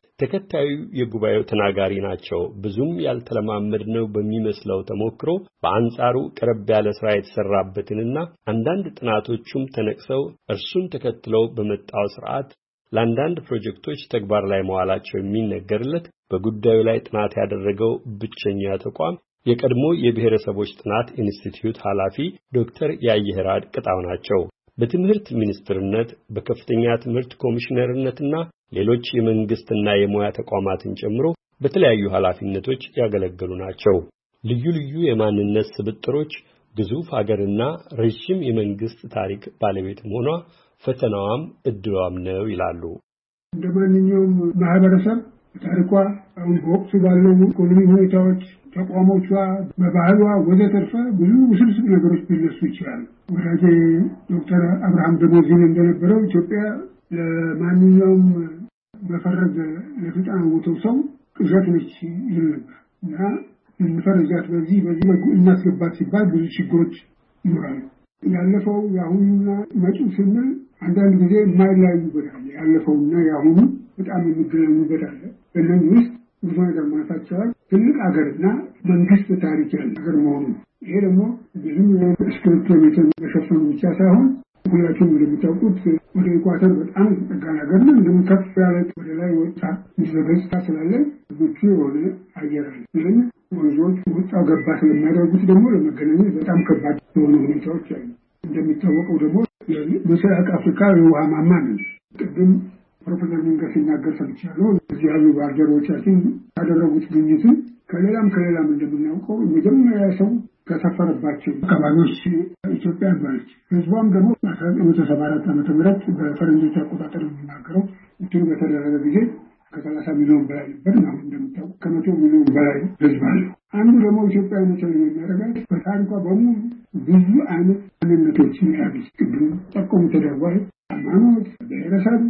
ተከታዩ የጉባኤው ተናጋሪ ናቸው። ብዙም ያልተለማመድነው በሚመስለው ተሞክሮ በአንጻሩ ቀረብ ያለ ስራ የተሰራበትንና አንዳንድ ጥናቶቹም ተነቅሰው እርሱን ተከትለው በመጣው ስርዓት ለአንዳንድ ፕሮጀክቶች ተግባር ላይ መዋላቸው የሚነገርለት በጉዳዩ ላይ ጥናት ያደረገው ብቸኛ ተቋም የቀድሞ የብሔረሰቦች ጥናት ኢንስቲትዩት ኃላፊ ዶክተር ያየህራድ ቅጣው ናቸው። በትምህርት ሚኒስትርነት በከፍተኛ ትምህርት ኮሚሽነርነትና ሌሎች የመንግስትና የሙያ ተቋማትን ጨምሮ በተለያዩ ኃላፊነቶች ያገለገሉ ናቸው። ልዩ ልዩ የማንነት ስብጥሮች፣ ግዙፍ ሀገርና ረጅም የመንግስት ታሪክ ባለቤት መሆኗ ፈተናዋም እድሏም ነው ይላሉ። እንደማንኛውም ማህበረሰብ ታሪኳ አሁን በወቅቱ ባለው ኢኮኖሚ ሁኔታዎች፣ ተቋሞቿ፣ በባህሏ ወዘተርፈ ብዙ ውስብስብ ነገሮች ሊነሱ ይችላሉ። ወዳጄ ዶክተር አብርሃም ደሞዚን እንደነበረው ኢትዮጵያ ለማንኛውም በፈረጀ ለተጫወተው ሰው ቅዠት ነች ይል ነበር እና እንፈረጃት በዚህ እናስገባት ሲባል ብዙ ችግሮች ይኖራሉ። ያለፈው የአሁኑና መጪው ስንል አንዳንድ ጊዜ የማይለያዩበት አለ። ያለፈውና የአሁኑ በጣም የሚገናኙበት አለ። በእነዚህ ውስጥ ብዙ ነገር ማንሳቸዋል። ትልቅ ሀገርና መንግስት ታሪክ ያለ ሀገር መሆኑ ይሄ ደግሞ ብዙ እስክሪብቶ ሜትር በሸፈኑ ብቻ ሳይሆን ሁላችሁም እንደምታውቁት ወደ ኢኳተር በጣም የተጠጋ ነገር ነው። እንደውም ከፍ ያለ ወደ ላይ ወጣ ገጽታ ስላለ ብዙ የሆነ አየር አለ። ግን ወንዞች ወጣው ገባ ስለሚያደርጉት ደግሞ ለመገናኘት በጣም ከባድ የሆኑ ሁኔታዎች አሉ። እንደሚታወቀው ደግሞ የምስራቅ አፍሪካ የውሃ ማማ ነው። ቅድም ፕሮፌሰር ሚንጋ ሲናገር ሰምቻለሁ። እዚህ ያሉ ባልደረቦቻችን ያደረጉት ግኝትን ከሌላም እንደምናውቀው የመጀመሪያ ሰው ከሰፈረባቸው አካባቢዎች ኢትዮጵያ ባለች ህዝቧም ደግሞ 1974 ዓመተ ምህረት በፈረንጆች አቆጣጠር የሚናገረው እንትኑ በተደረገ ጊዜ ከ30 ሚሊዮን በላይ ነበር። አሁን እንደምታውቁ ከ100 ሚሊዮን በላይ ህዝብ አለ። አንዱ ደግሞ ኢትዮጵያዊነትን የሚያደርጋት በታሪኳ በሙሉ ብዙ አይነት ማንነቶችን ያለች ቅድም ጠቆሙ ተደርጓል። ሃይማኖት፣ ብሔረሰብ፣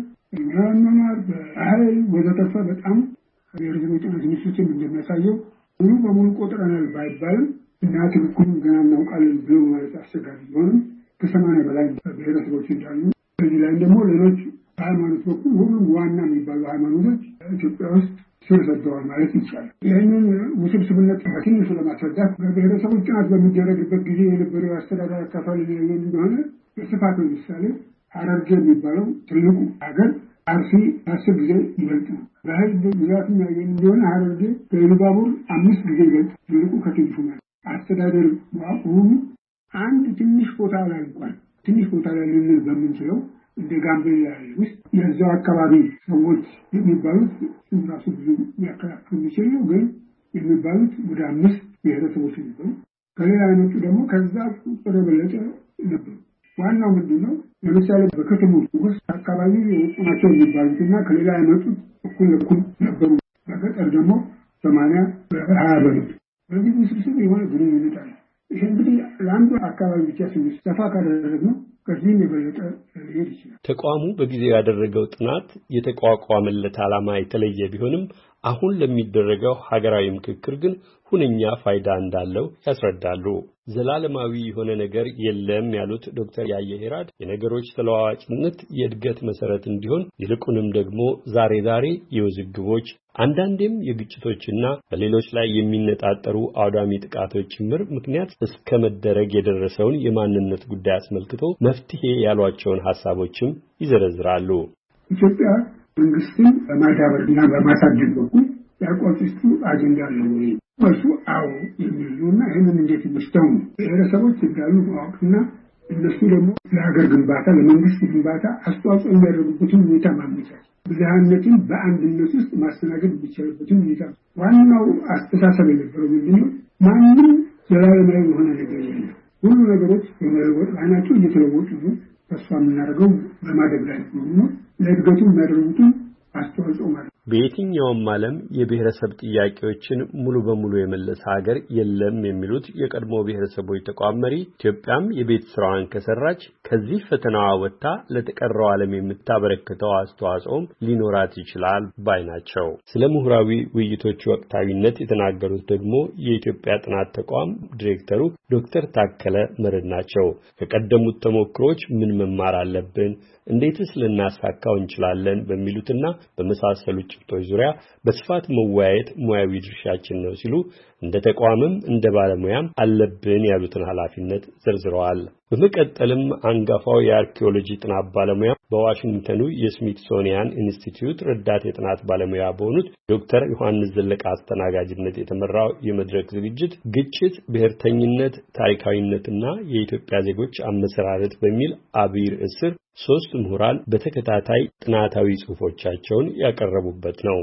ሃይማኖት፣ ባህል ወዘተርፈ በጣም ብሔረሰቦች ጥናት ኢንስቲትዩት እንደሚያሳየው ሙሉ በሙሉ ቆጥረናል ባይባልም እና ትክክሉን ገና እናውቃለን ብሎ ማለት አስቸጋሪ ቢሆንም ከ80 በላይ ብሔረሰቦች እንዳሉ በዚህ ላይ ደግሞ ሌሎች ሃይማኖት በኩል ሁሉም ዋና የሚባሉ ሃይማኖቶች ኢትዮጵያ ውስጥ ስር ሰደዋል ማለት ይቻላል። ይህንን ውስብስብነት በትንሹ ለማስረዳት በብሔረሰቦች ጥናት በሚደረግበት ጊዜ የነበረው አስተዳደር አካፋል እንደሆነ በስፋት ለምሳሌ ሐረርጌ የሚባለው ትልቁ ሀገር አርሲ 10 ጊዜ ይበልጥ ነው። በህዝብ ብዛት ያየን እንደሆነ ሐረርጌ ከኢሉባቡር 5 ጊዜ ይበልጥ ትልቁ ከትንሹ ማለት አስተዳደር መዋቅሩ አንድ ትንሽ ቦታ ላይ እንኳን ትንሽ ቦታ ላይ ልንል በምንችለው እንደ ጋምቤላ ውስጥ የዛው አካባቢ ሰዎች የሚባሉት ራሱ ብዙ ያከራክሩ የሚችል ነው። ግን የሚባሉት ወደ 5 ብሔረሰቦች ነበሩ። ከሌላ አይነቱ ደግሞ ከዛ ቁጥር በለጠ ነበሩ። ዋናው ምንድነው? ለምሳሌ በከተሞች ውስጥ አካባቢ ናቸው የሚባሉትና ከሌላ አይነቱት እኩል ነበሩ። በገጠር ደግሞ 80 በ20 በሉት። በዚህ ውስብስብ የሆነ ግንኙነት አለ። ይሄ እንግዲህ ለአንዱ አካባቢ ብቻ ሰፋ ካደረግነው ከዚህም የበለጠ ሊሄድ ይችላል። ተቋሙ በጊዜው ያደረገው ጥናት የተቋቋመለት ዓላማ የተለየ ቢሆንም አሁን ለሚደረገው ሀገራዊ ምክክር ግን ሁነኛ ፋይዳ እንዳለው ያስረዳሉ። ዘላለማዊ የሆነ ነገር የለም ያሉት ዶክተር ያየሄራድ የነገሮች ተለዋዋጭነት የእድገት መሰረት እንዲሆን ይልቁንም ደግሞ ዛሬ የውዝግቦች አንዳንዴም የግጭቶችና በሌሎች ላይ የሚነጣጠሩ አውዳሚ ጥቃቶች ጭምር ምክንያት እስከ መደረግ የደረሰውን የማንነት ጉዳይ አስመልክቶ መፍትሄ ያሏቸውን ሐሳቦችም ይዘረዝራሉ። ኢትዮጵያ መንግስትን በማዳበርና በማሳደግ በኩል ያቋጭቱ አጀንዳ ነው ወይ? እሱ አዎ የሚሉና ይህንን እንዴት ይመስተው ብሔረሰቦች እንዳሉ ማወቅና እነሱ ደግሞ ለሀገር ግንባታ ለመንግስት ግንባታ አስተዋጽኦ የሚያደርጉበትን ሁኔታ ማመቻቸት ብዝሃነትን በአንድነት ውስጥ ማስተናገድ የሚቻልበትን ሁኔታ ዋናው አስተሳሰብ የነበረው ምንድነው? ማንም ዘላለማዊ የሆነ ነገር የለም። ሁሉ ነገሮች በመለወጥ ላይ ናቸው፣ እየተለወጡ ነው። ተስፋ የምናደርገው በማደግ ላይ ነው። ለእድገቱ የሚያደርጉትን አስተዋጽኦ ማለት በየትኛውም ዓለም የብሔረሰብ ጥያቄዎችን ሙሉ በሙሉ የመለሰ ሀገር የለም የሚሉት የቀድሞ ብሔረሰቦች ተቋም መሪ ኢትዮጵያም የቤት ስራዋን ከሰራች ከዚህ ፈተናዋ ወጥታ ለተቀረው ዓለም የምታበረክተው አስተዋጽኦም ሊኖራት ይችላል ባይ ናቸው። ስለ ምሁራዊ ውይይቶች ወቅታዊነት የተናገሩት ደግሞ የኢትዮጵያ ጥናት ተቋም ዲሬክተሩ ዶክተር ታከለ መርድ ናቸው። ከቀደሙት ተሞክሮች ምን መማር አለብን፣ እንዴትስ ልናሳካው እንችላለን በሚሉትና በመሳሰሉት ጭብጦች ዙሪያ በስፋት መወያየት ሙያዊ ድርሻችን ነው ሲሉ እንደ ተቋምም እንደ ባለሙያም አለብን ያሉትን ኃላፊነት ዘርዝረዋል። በመቀጠልም አንጋፋው የአርኪኦሎጂ ጥናት ባለሙያ በዋሽንግተኑ የስሚትሶኒያን ኢንስቲትዩት ረዳት የጥናት ባለሙያ በሆኑት ዶክተር ዮሐንስ ዘለቀ አስተናጋጅነት የተመራው የመድረክ ዝግጅት ግጭት፣ ብሔርተኝነት፣ ታሪካዊነትና የኢትዮጵያ ዜጎች አመሰራረት በሚል አብይ ርዕስ ስር 3 ምሁራን በተከታታይ ጥናታዊ ጽሑፎቻቸውን ያቀረቡበት ነው።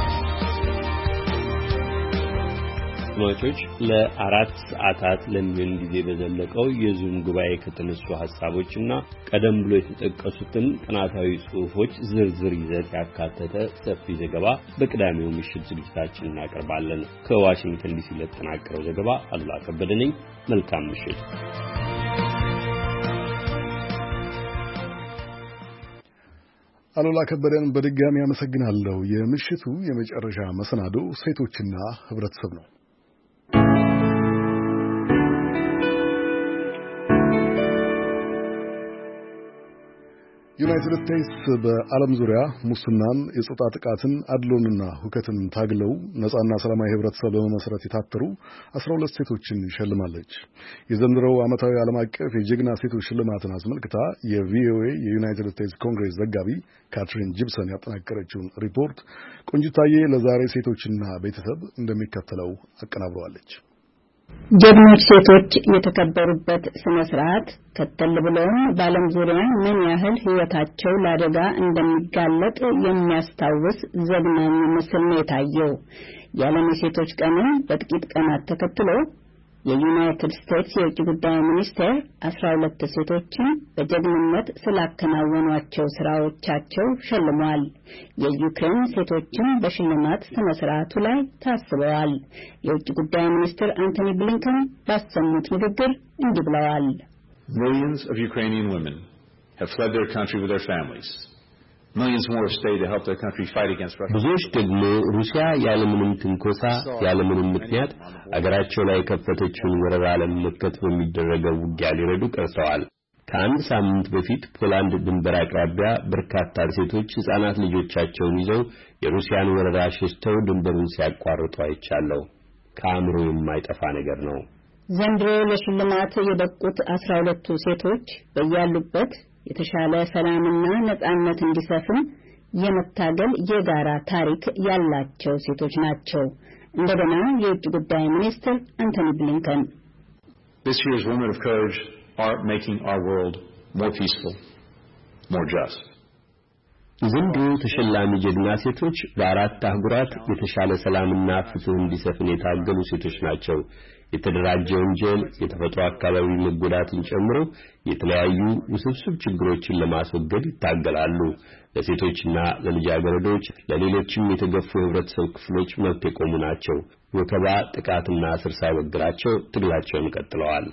አድማጮች ለ4 ሰዓታት ለሚሆን ጊዜ በዘለቀው የዙም ጉባኤ ከተነሱ ሐሳቦችና ቀደም ብሎ የተጠቀሱትን ጥናታዊ ጽሑፎች ዝርዝር ይዘት ያካተተ ሰፊ ዘገባ በቅዳሜው ምሽት ዝግጅታችን እናቀርባለን። ከዋሽንግተን ዲሲ ለተጠናቀረው ዘገባ አሉላ ከበደ ነኝ። መልካም ምሽት። አሉላ ከበደን በድጋሚ አመሰግናለሁ። የምሽቱ የመጨረሻ መሰናዶ ሴቶችና ህብረተሰብ ነው። ዩናይትድ ስቴትስ በዓለም ዙሪያ ሙስናን፣ የጾታ ጥቃትን፣ አድሎንና ሁከትን ታግለው ነጻና ሰላማዊ ህብረተሰብ ለመመስረት የታተሩ 12 ሴቶችን ሸልማለች። የዘንድሮው ዓመታዊ ዓለም አቀፍ የጀግና ሴቶች ሽልማትን አስመልክታ የቪኦኤ የዩናይትድ ስቴትስ ኮንግሬስ ዘጋቢ ካትሪን ጂፕሰን ያጠናቀረችውን ሪፖርት ቆንጅታዬ ለዛሬ ሴቶችና ቤተሰብ እንደሚከተለው አቀናብረዋለች። ጀግኖች ሴቶች የተከበሩበት ስነ ስርዓት ከተል ብለውም በዓለም ዙሪያ ምን ያህል ህይወታቸው ለአደጋ እንደሚጋለጥ የሚያስታውስ ዘግናኝ ምስል ነው የታየው። የዓለም የሴቶች ቀንን በጥቂት ቀናት ተከትሎ የዩናይትድ ስቴትስ የውጭ ጉዳይ ሚኒስቴር 12 ሴቶችን በጀግንነት ስላከናወኗቸው ስራዎቻቸው ሸልሟል። የዩክሬን ሴቶችን በሽልማት ስነ ስርዓቱ ላይ ታስበዋል። የውጭ ጉዳይ ሚኒስትር አንቶኒ ብሊንከን ባሰሙት ንግግር እንዲህ ብለዋል። Millions of Ukrainian women have fled their country with their families. Millions more have stayed to help their country fight against Russia. ብዙዎች ደግሞ ሩሲያ ያለምንም ትንኮሳ ያለምንም ምክንያት አገራቸው ላይ ከፈተችውን ወረራ ለመመከት በሚደረገው ውጊያ ሊረዱ ቀርተዋል። ከአንድ ሳምንት በፊት ፖላንድ ድንበር አቅራቢያ በርካታ ሴቶች ሕፃናት ልጆቻቸውን ይዘው የሩሲያን ወረራ ሸሽተው ድንበሩን ሲያቋርጡ አይቻለሁ። ከአእምሮ የማይጠፋ ነገር ነው። ዘንድሮ ለሽልማት የበቁት 12ቱ ሴቶች በያሉበት የተሻለ ሰላምና ነጻነት እንዲሰፍን የመታገል የጋራ ታሪክ ያላቸው ሴቶች ናቸው። እንደገና የውጭ ጉዳይ ሚኒስትር አንቶኒ ብሊንከን This year's women of courage are making our world more peaceful, more just. ዘንድሮ ተሸላሚ ጀግና ሴቶች በአራት አህጉራት የተሻለ ሰላምና ፍትህ እንዲሰፍን የታገሉ ሴቶች ናቸው። የተደራጀ ወንጀል፣ የተፈጥሮ አካባቢ መጎዳትን ጨምሮ የተለያዩ ውስብስብ ችግሮችን ለማስወገድ ይታገላሉ። ለሴቶችና ለልጃገረዶች ለሌሎችም የተገፉ የህብረተሰብ ክፍሎች መብት የቆሙ ናቸው። ወከባ፣ ጥቃትና እስር ሳይወግራቸው ትግላቸውን ቀጥለዋል።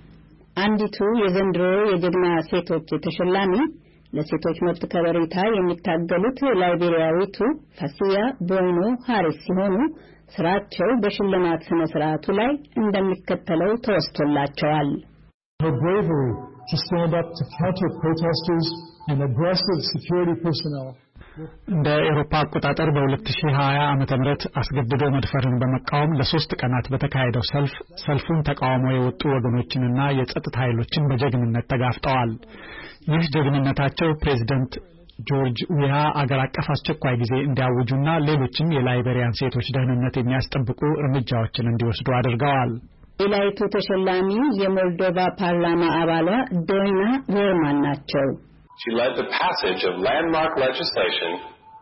አንዲቱ የዘንድሮ የጀግና ሴቶች ተሸላሚ ለሴቶች መብት ከበሬታ የሚታገሉት ላይቤሪያዊቱ ፋሲያ ቦይኖ ሃሪስ ሲሆኑ ስራቸው በሽልማት ስነ ስርዓቱ ላይ እንደሚከተለው ተወስቶላቸዋል። Her bravery to stand up to counter protesters and aggressive security personnel. እንደ አውሮፓ አቆጣጠር በ2020 ዓመተ ምህረት አስገድዶ መድፈርን በመቃወም ለ3 ቀናት በተካሄደው ሰልፉን ተቃውመው የወጡ ወገኖችንና የጸጥታ ኃይሎችን በጀግንነት ተጋፍጠዋል። ይህ ጀግንነታቸው ፕሬዝዳንት ጆርጅ ዊያ አገር አቀፍ አስቸኳይ ጊዜ እንዲያውጁና ሌሎችም የላይቤሪያን ሴቶች ደህንነት የሚያስጠብቁ እርምጃዎችን እንዲወስዱ አድርገዋል። ሌላይቱ ተሸላሚ የሞልዶቫ ፓርላማ አባሏ ዶይና ዌርማን ናቸው። She led the passage of landmark legislation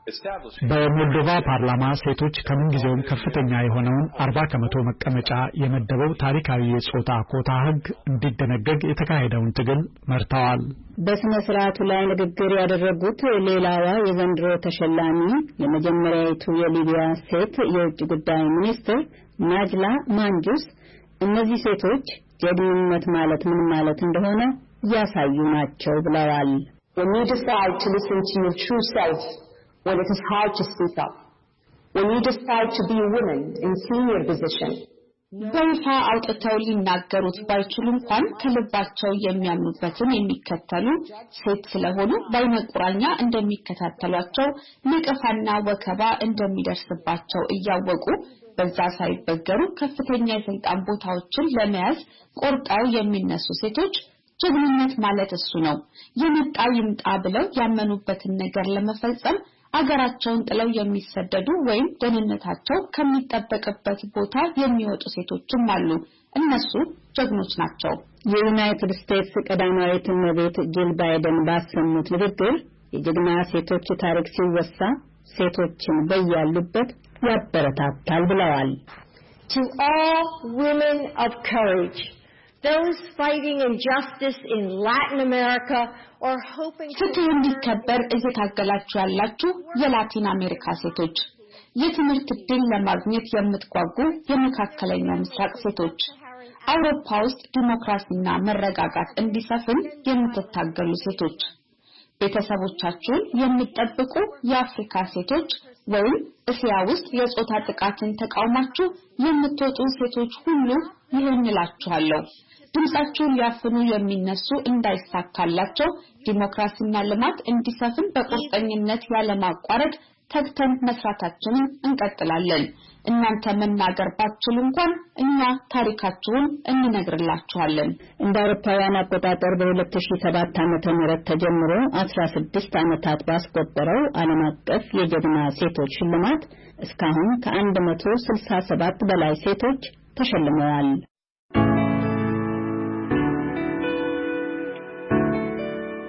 በሞልዶቫ ፓርላማ ሴቶች ከምንጊዜውም ከፍተኛ የሆነውን 40% መቀመጫ የመደበው ታሪካዊ የጾታ ኮታ ሕግ እንዲደነገግ የተካሄደውን ትግል መርተዋል። በስነ ስርዓቱ ላይ ንግግር ያደረጉት ሌላዋ የዘንድሮ ተሸላሚ የመጀመሪያዊቱ የሊቢያ ሴት የውጭ ጉዳይ ሚኒስትር ናጅላ ማንጁስ እነዚህ ሴቶች ጀግንነት ማለት ምን ማለት እንደሆነ ያሳዩ ናቸው ብለዋል። When you decide to listen to your true self, when it is hard to speak up, when you decide to be a woman in senior position, በይፋ አውጥተው ሊናገሩት ባይችሉ እንኳን ከልባቸው የሚያምኑበትን የሚከተሉ ሴት ስለሆኑ በመቁራኛ እንደሚከታተሏቸው ነቀፋና ወከባ እንደሚደርስባቸው እያወቁ በዛ ሳይበገሩ ከፍተኛ የስልጣን ቦታዎችን ለመያዝ ቆርጠው የሚነሱ ሴቶች ጀግንነት ማለት እሱ ነው። የመጣው ይምጣ ብለው ያመኑበትን ነገር ለመፈጸም አገራቸውን ጥለው የሚሰደዱ ወይም ደህንነታቸው ከሚጠበቅበት ቦታ የሚወጡ ሴቶችም አሉ። እነሱ ጀግኖች ናቸው። የዩናይትድ ስቴትስ ቀዳማዊት እመቤት ጂል ባይደን ባሰሙት ንግግር የጀግና ሴቶች ታሪክ ሲወሳ ሴቶችን በያሉበት ያበረታታል ብለዋል። To all women of courage, those fighting injustice in Latin America or hoping ፍትህ እንዲከበር እየታገላችሁ ያላችሁ የላቲን አሜሪካ ሴቶች፣ የትምህርት ዕድል ለማግኘት የምትጓጉ የመካከለኛው ምስራቅ ሴቶች፣ አውሮፓ ውስጥ ዲሞክራሲና መረጋጋት እንዲሰፍን የምትታገሉ ሴቶች፣ ቤተሰቦቻችሁን የምትጠብቁ የአፍሪካ ሴቶች ወይም እስያ ውስጥ የጾታ ጥቃትን ተቃውማችሁ የምትወጡ ሴቶች ሁሉ ይህን እላችኋለሁ። ድምጻቸውን ሊያፍኑ የሚነሱ እንዳይሳካላቸው ዲሞክራሲና ልማት እንዲሰፍን በቁርጠኝነት ያለማቋረጥ ተግተን መስራታችንን እንቀጥላለን። እናንተ መናገር ባትችሉ እንኳን እኛ ታሪካችሁን እንነግርላችኋለን። እንደ አውሮፓውያን አቆጣጠር በ2007 ዓ.ም ተጀምሮ 16 ዓመታት ባስቆጠረው ዓለም አቀፍ የጀግና ሴቶች ሽልማት እስካሁን ከ167 በላይ ሴቶች ተሸልመዋል።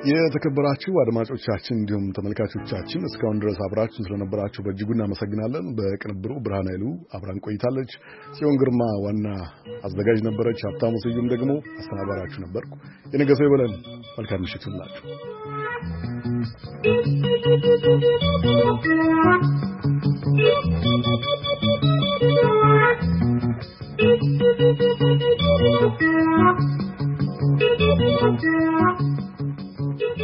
የተከበራችሁ አድማጮቻችን እንዲሁም ተመልካቾቻችን እስካሁን ድረስ አብራችሁ ስለነበራችሁ በእጅጉ እናመሰግናለን። በቅንብሩ ብርሃን ኃይሉ አብራን ቆይታለች። ጽዮን ግርማ ዋና አዘጋጅ ነበረች። ሀብታሙ ስዩም ደግሞ አስተናባሪያችሁ ነበርኩ። የነገ ሰው ይበለን። መልካም ምሽት ይሁንላችሁ።